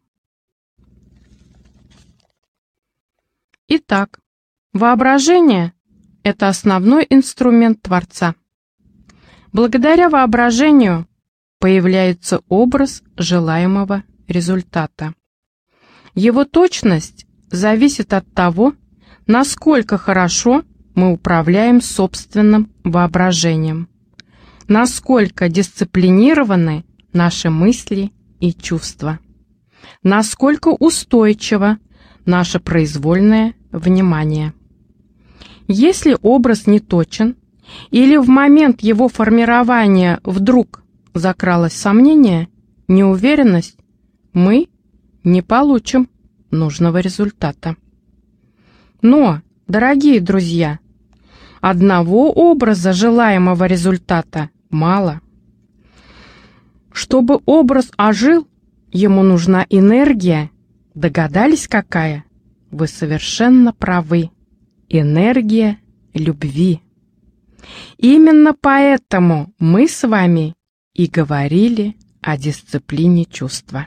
Итак, воображение — это основной инструмент Творца. Благодаря воображению появляется образ желаемого результата. Его точность зависит от того, насколько хорошо мы управляем собственным воображением, насколько дисциплинированы наши мысли и чувства, насколько устойчиво наше произвольное внимание. Если образ не точен, или в момент его формирования вдруг закралось сомнение, неуверенность, мы не получим нужного результата. Но, дорогие друзья, одного образа желаемого результата мало. Чтобы образ ожил, ему нужна энергия. Догадались, какая? Вы совершенно правы. Энергия любви. Именно поэтому мы с вами и говорили о дисциплине чувства.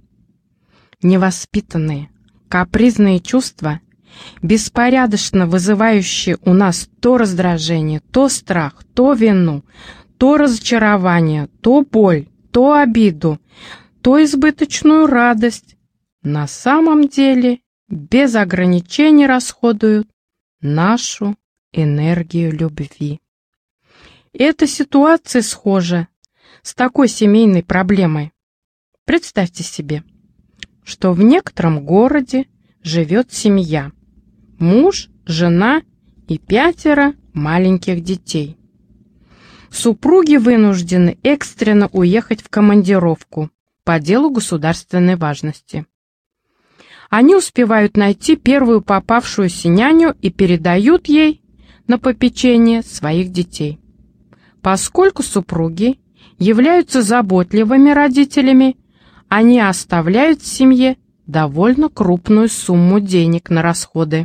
Невоспитанные, капризные чувства, беспорядочно вызывающие у нас то раздражение, то страх, то вину, то разочарование, то боль, то обиду, то избыточную радость, на самом деле без ограничений расходуют нашу энергию любви. Эта ситуация схожа с такой семейной проблемой. Представьте себе, что в некотором городе живет семья, муж, жена и 5 маленьких детей. Супруги вынуждены экстренно уехать в командировку по делу государственной важности. Они успевают найти первую попавшуюся няню и передают ей на попечение своих детей. Поскольку супруги являются заботливыми родителями, они оставляют в семье довольно крупную сумму денег на расходы.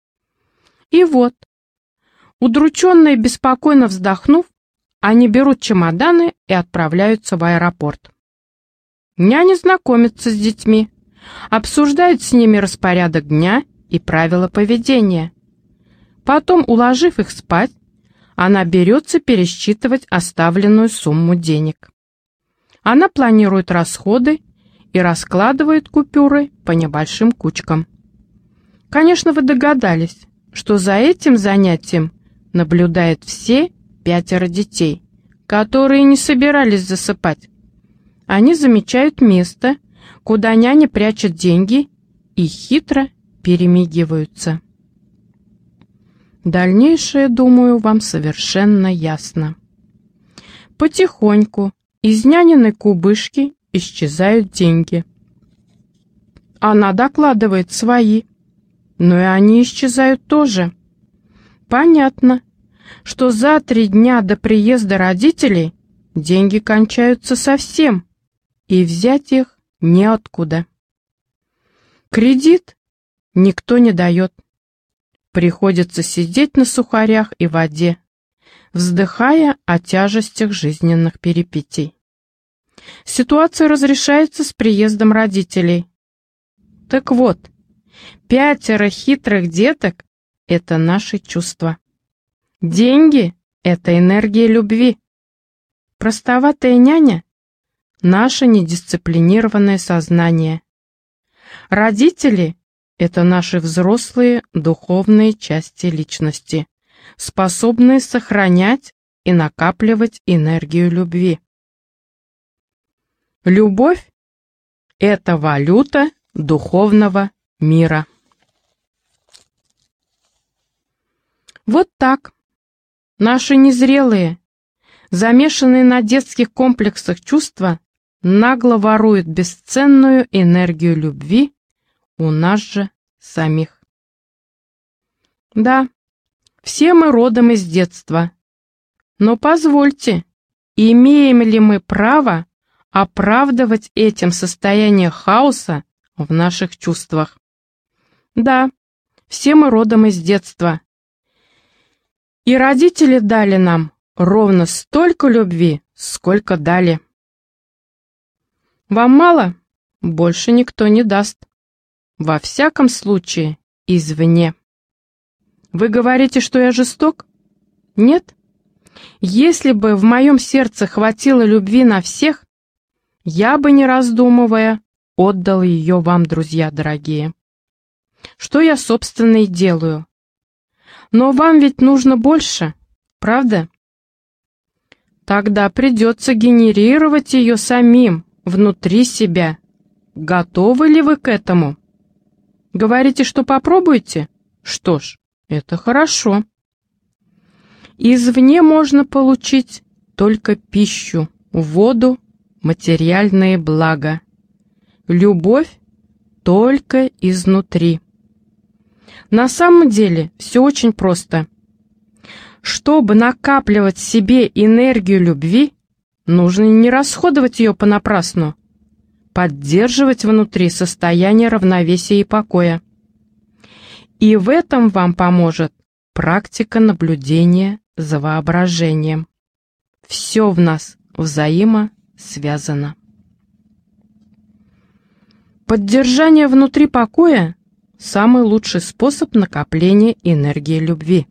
И вот, удрученно и беспокойно вздохнув, они берут чемоданы и отправляются в аэропорт. Няня знакомится с детьми, обсуждает с ними распорядок дня и правила поведения. Потом, уложив их спать, она берется пересчитывать оставленную сумму денег. Она планирует расходы и раскладывает купюры по небольшим кучкам. Конечно, вы догадались, что за этим занятием наблюдают все 5 детей, которые не собирались засыпать. Они замечают место, куда няня прячет деньги, и хитро перемигиваются. Дальнейшее, думаю, вам совершенно ясно. Потихоньку из няниной кубышки исчезают деньги. Она докладывает свои, но и они исчезают тоже. Понятно, что за 3 дня до приезда родителей деньги кончаются совсем, и взять их неоткуда. Кредит никто не дает. Приходится сидеть на сухарях и воде, вздыхая о тяжестях жизненных перипетий. Ситуация разрешается с приездом родителей. Так вот, 5 хитрых деток — это наши чувства. Деньги — это энергия любви. Простоватая няня — наше недисциплинированное сознание. Родители — это наши взрослые духовные части личности, способные сохранять и накапливать энергию любви. Любовь — это валюта духовного мира. Вот так наши незрелые, замешанные на детских комплексах чувства нагло воруют бесценную энергию любви у нас же самих. Да, все мы родом из детства. Но позвольте, имеем ли мы право оправдывать этим состояние хаоса в наших чувствах? Да, все мы родом из детства. И родители дали нам ровно столько любви, сколько дали. Вам мало? Больше никто не даст. Во всяком случае, извне. Вы говорите, что я жесток? Нет. Если бы в моем сердце хватило любви на всех, я бы, не раздумывая, отдал ее вам, друзья дорогие. Что я, собственно, и делаю. Но вам ведь нужно больше, правда? Тогда придется генерировать ее самим, внутри себя. Готовы ли вы к этому? Говорите, что попробуете? Что ж, это хорошо. Извне можно получить только пищу, воду, материальные блага. Любовь только изнутри. На самом деле все очень просто. Чтобы накапливать в себе энергию любви, нужно не расходовать ее понапрасну, поддерживать внутри состояние равновесия и покоя. И в этом вам поможет практика наблюдения за воображением. Все в нас взаимосвязано. Поддержание внутри покоя – самый лучший способ накопления энергии любви.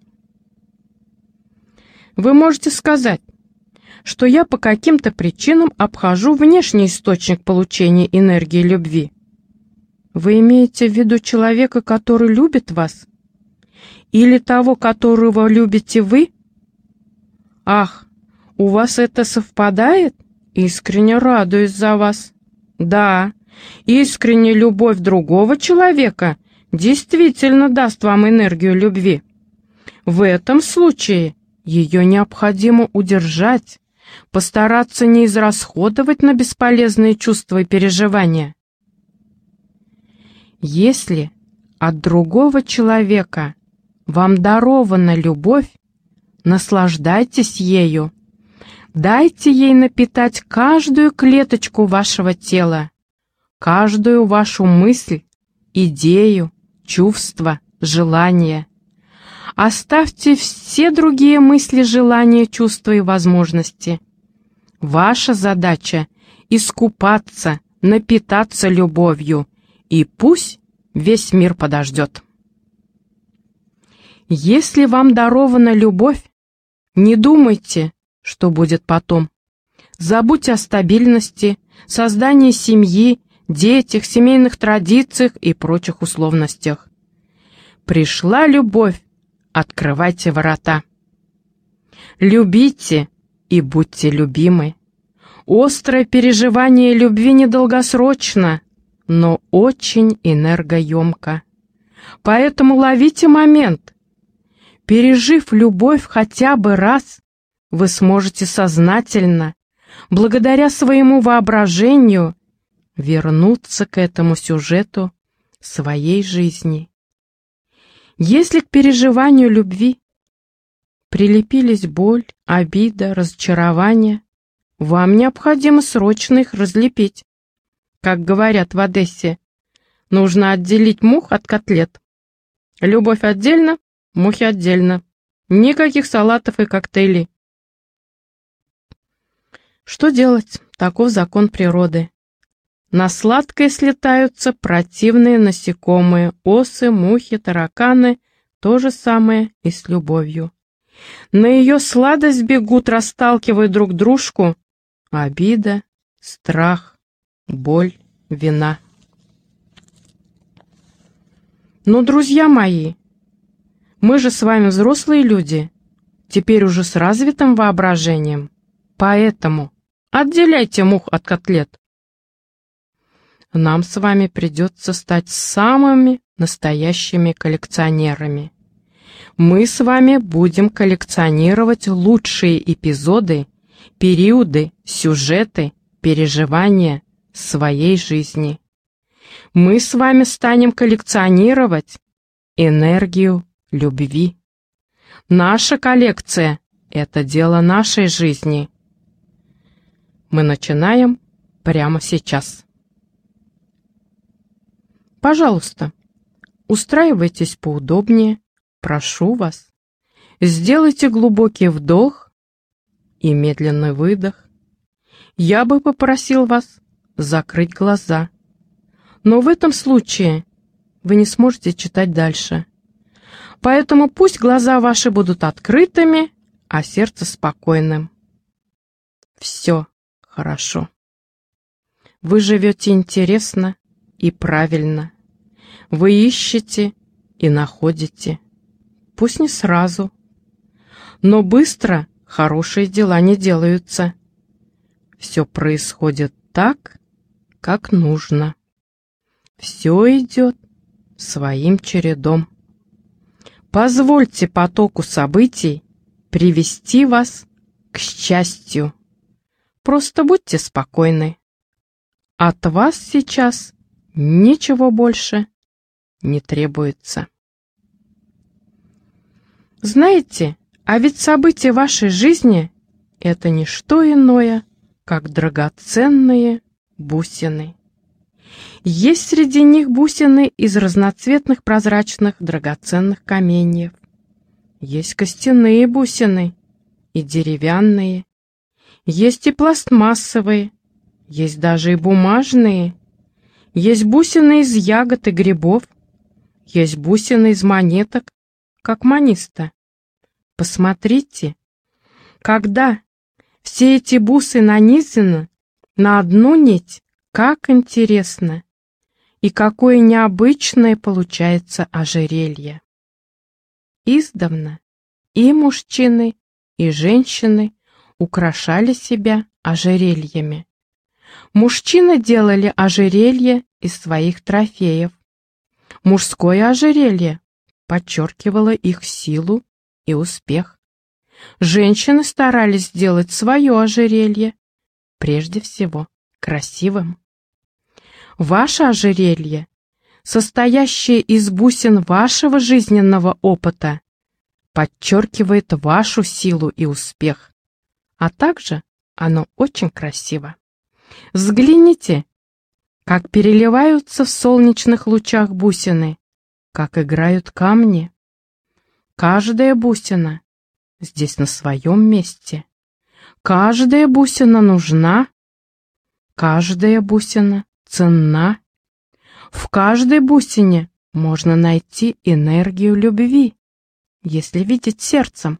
Вы можете сказать, что я по каким-то причинам обхожу внешний источник получения энергии любви. Вы имеете в виду человека, который любит вас? Или того, которого любите вы? Ах, у вас это совпадает? Искренне радуюсь за вас. Да, искренняя любовь другого человека действительно даст вам энергию любви. В этом случае ее необходимо удержать, постараться не израсходовать на бесполезные чувства и переживания. Если от другого человека вам дарована любовь, наслаждайтесь ею. Дайте ей напитать каждую клеточку вашего тела, каждую вашу мысль, идею, чувство, желание. Оставьте все другие мысли, желания, чувства и возможности. Ваша задача — искупаться, напитаться любовью, и пусть весь мир подождет. Если вам дарована любовь, не думайте, что будет потом. Забудьте о стабильности, создании семьи, детях, семейных традициях и прочих условностях. Пришла любовь, открывайте ворота. Любите и будьте любимы. Острое переживание любви недолгосрочно, но очень энергоемко. Поэтому ловите момент. Пережив любовь хотя бы раз, вы сможете сознательно, благодаря своему воображению, вернуться к этому сюжету своей жизни. Если к переживанию любви прилепились боль, обида, разочарование, вам необходимо срочно их разлепить. Как говорят в Одессе, нужно отделить мух от котлет. Любовь отдельно, мухи отдельно. Никаких салатов и коктейлей. Что делать? Таков закон природы. На сладкое слетаются противные насекомые, осы, мухи, тараканы. То же самое и с любовью. На ее сладость бегут, расталкивая друг дружку, обида, страх, боль, вина. Но, друзья мои, мы же с вами взрослые люди, теперь уже с развитым воображением, поэтому отделяйте мух от котлет. Нам с вами придется стать самыми настоящими коллекционерами. Мы с вами будем коллекционировать лучшие эпизоды, периоды, сюжеты, переживания своей жизни. Мы с вами станем коллекционировать энергию любви. Наша коллекция — это дело нашей жизни. Мы начинаем прямо сейчас. Пожалуйста, устраивайтесь поудобнее, прошу вас. Сделайте глубокий вдох и медленный выдох. Я бы попросил вас закрыть глаза, но в этом случае вы не сможете читать дальше. Поэтому пусть глаза ваши будут открытыми, а сердце спокойным. Все хорошо. Вы живете интересно и правильно. Вы ищете и находите. Пусть не сразу, но быстро хорошие дела не делаются. Все происходит так, как нужно. Все идет своим чередом. Позвольте потоку событий привести вас к счастью. Просто будьте спокойны. От вас сейчас ничего больше не требуется. Знаете, а ведь события вашей жизни — это не что иное, как драгоценные бусины. Есть среди них бусины из разноцветных прозрачных драгоценных каменьев. Есть костяные бусины и деревянные. Есть и пластмассовые, есть даже и бумажные. Есть бусины из ягод и грибов. Есть бусины из монеток, как маниста. Посмотрите, когда все эти бусы нанизаны на одну нить, как интересно! И какое необычное получается ожерелье! Издавна и мужчины, и женщины украшали себя ожерельями. Мужчины делали ожерелье из своих трофеев. Мужское ожерелье подчеркивало их силу и успех. Женщины старались сделать свое ожерелье, прежде всего, красивым. Ваше ожерелье, состоящее из бусин вашего жизненного опыта, подчеркивает вашу силу и успех, а также оно очень красиво. Взгляните, как переливаются в солнечных лучах бусины, как играют камни. Каждая бусина здесь на своем месте. Каждая бусина нужна, каждая бусина ценна. В каждой бусине можно найти энергию любви, если видеть сердцем.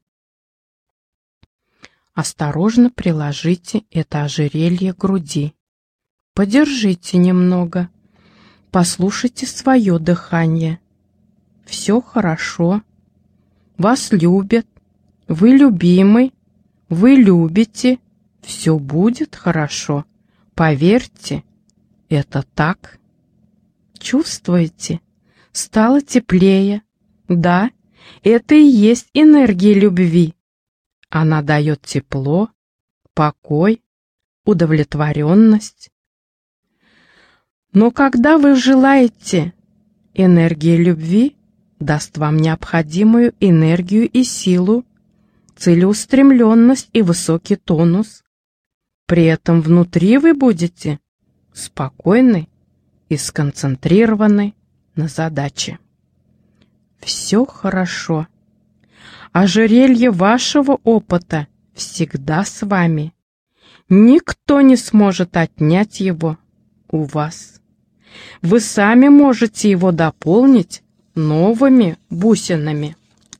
Осторожно приложите это ожерелье к груди. Подержите немного. Послушайте свое дыхание. Все хорошо. Вас любят. Вы любимый. Вы любите. Все будет хорошо. Поверьте, это так. Чувствуете? Стало теплее. Да, это и есть энергия любви. Она дает тепло, покой, удовлетворенность. Но когда вы желаете, энергия любви даст вам необходимую энергию и силу, целеустремленность и высокий тонус. При этом внутри вы будете спокойны и сконцентрированы на задаче. Все хорошо. Ожерелье вашего опыта всегда с вами. Никто не сможет отнять его у вас. Вы сами можете его дополнить новыми бусинами,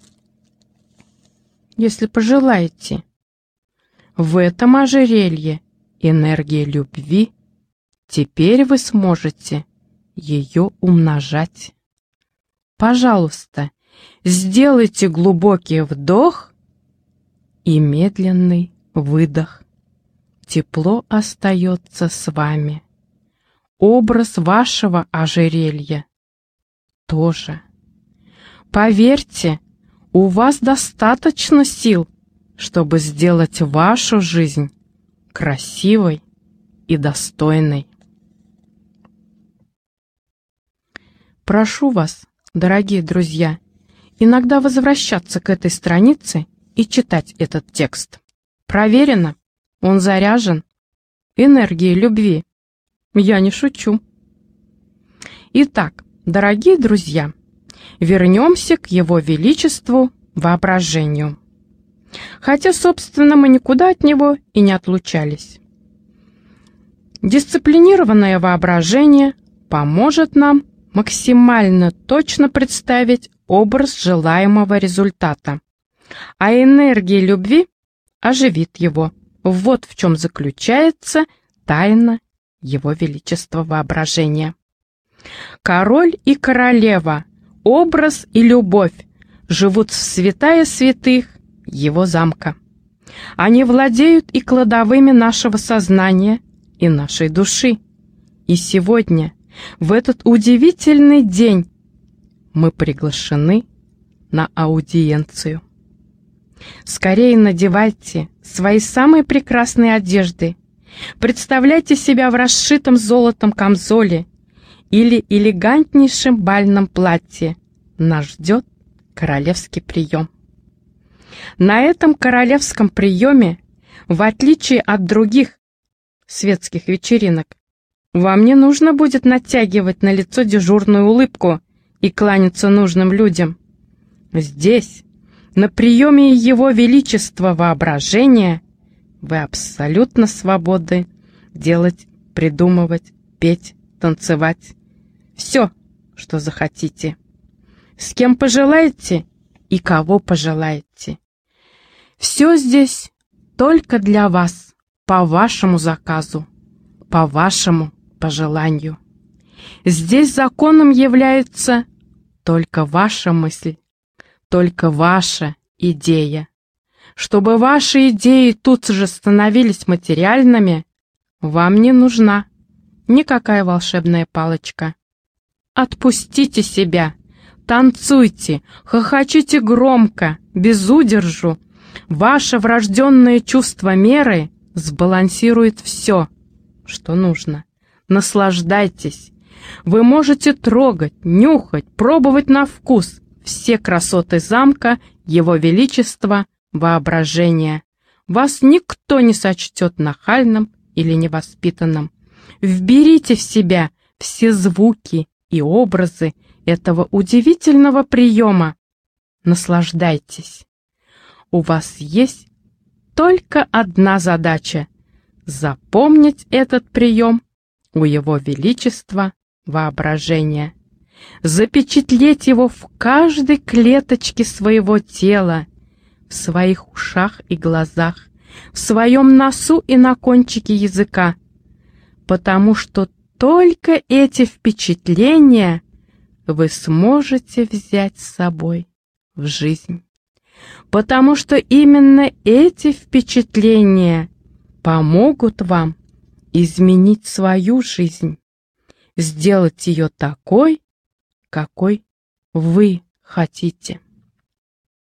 если пожелаете. В этом ожерелье энергия любви. Теперь вы сможете ее умножать. Пожалуйста, сделайте глубокий вдох и медленный выдох. Тепло остается с вами. Образ вашего ожерелья тоже. Поверьте, у вас достаточно сил, чтобы сделать вашу жизнь красивой и достойной. Прошу вас, дорогие друзья, иногда возвращаться к этой странице и читать этот текст. Проверено, он заряжен энергией любви. Я не шучу. Итак, дорогие друзья, вернемся к Его Величеству воображению. Хотя, собственно, мы никуда от него и не отлучались. Дисциплинированное воображение поможет нам максимально точно представить образ желаемого результата, а энергия любви оживит его. Вот в чем заключается тайна Его Величества воображения. Король и королева, образ и любовь живут в святая святых Его замка. Они владеют и кладовыми нашего сознания, и нашей души. И сегодня, в этот удивительный день, мы приглашены на аудиенцию. Скорее надевайте свои самые прекрасные одежды, представляйте себя в расшитом золотом камзоле или элегантнейшем бальном платье. Нас ждет королевский прием. На этом королевском приеме, в отличие от других светских вечеринок, вам не нужно будет натягивать на лицо дежурную улыбку и кланяться нужным людям. Здесь, на приеме Его Величества воображения, вы абсолютно свободны делать, придумывать, петь, танцевать. Все, что захотите. С кем пожелаете и кого пожелаете. Все здесь только для вас, по вашему заказу, по вашему пожеланию. Здесь законом является только ваша мысль, только ваша идея. Чтобы ваши идеи тут же становились материальными, вам не нужна никакая волшебная палочка. Отпустите себя, танцуйте, хохочите громко, без удержу. Ваше врожденное чувство меры сбалансирует все, что нужно. Наслаждайтесь. Вы можете трогать, нюхать, пробовать на вкус все красоты замка Его Величества воображения. Вас никто не сочтет нахальным или невоспитанным. Вберите в себя все звуки и образы этого удивительного приема. Наслаждайтесь. У вас есть только одна задача — запомнить этот прием у Его Величества воображения, запечатлеть его в каждой клеточке своего тела, в своих ушах и глазах, в своем носу и на кончике языка, потому что только эти впечатления вы сможете взять с собой в жизнь. Потому что именно эти впечатления помогут вам изменить свою жизнь, сделать ее такой, какой вы хотите.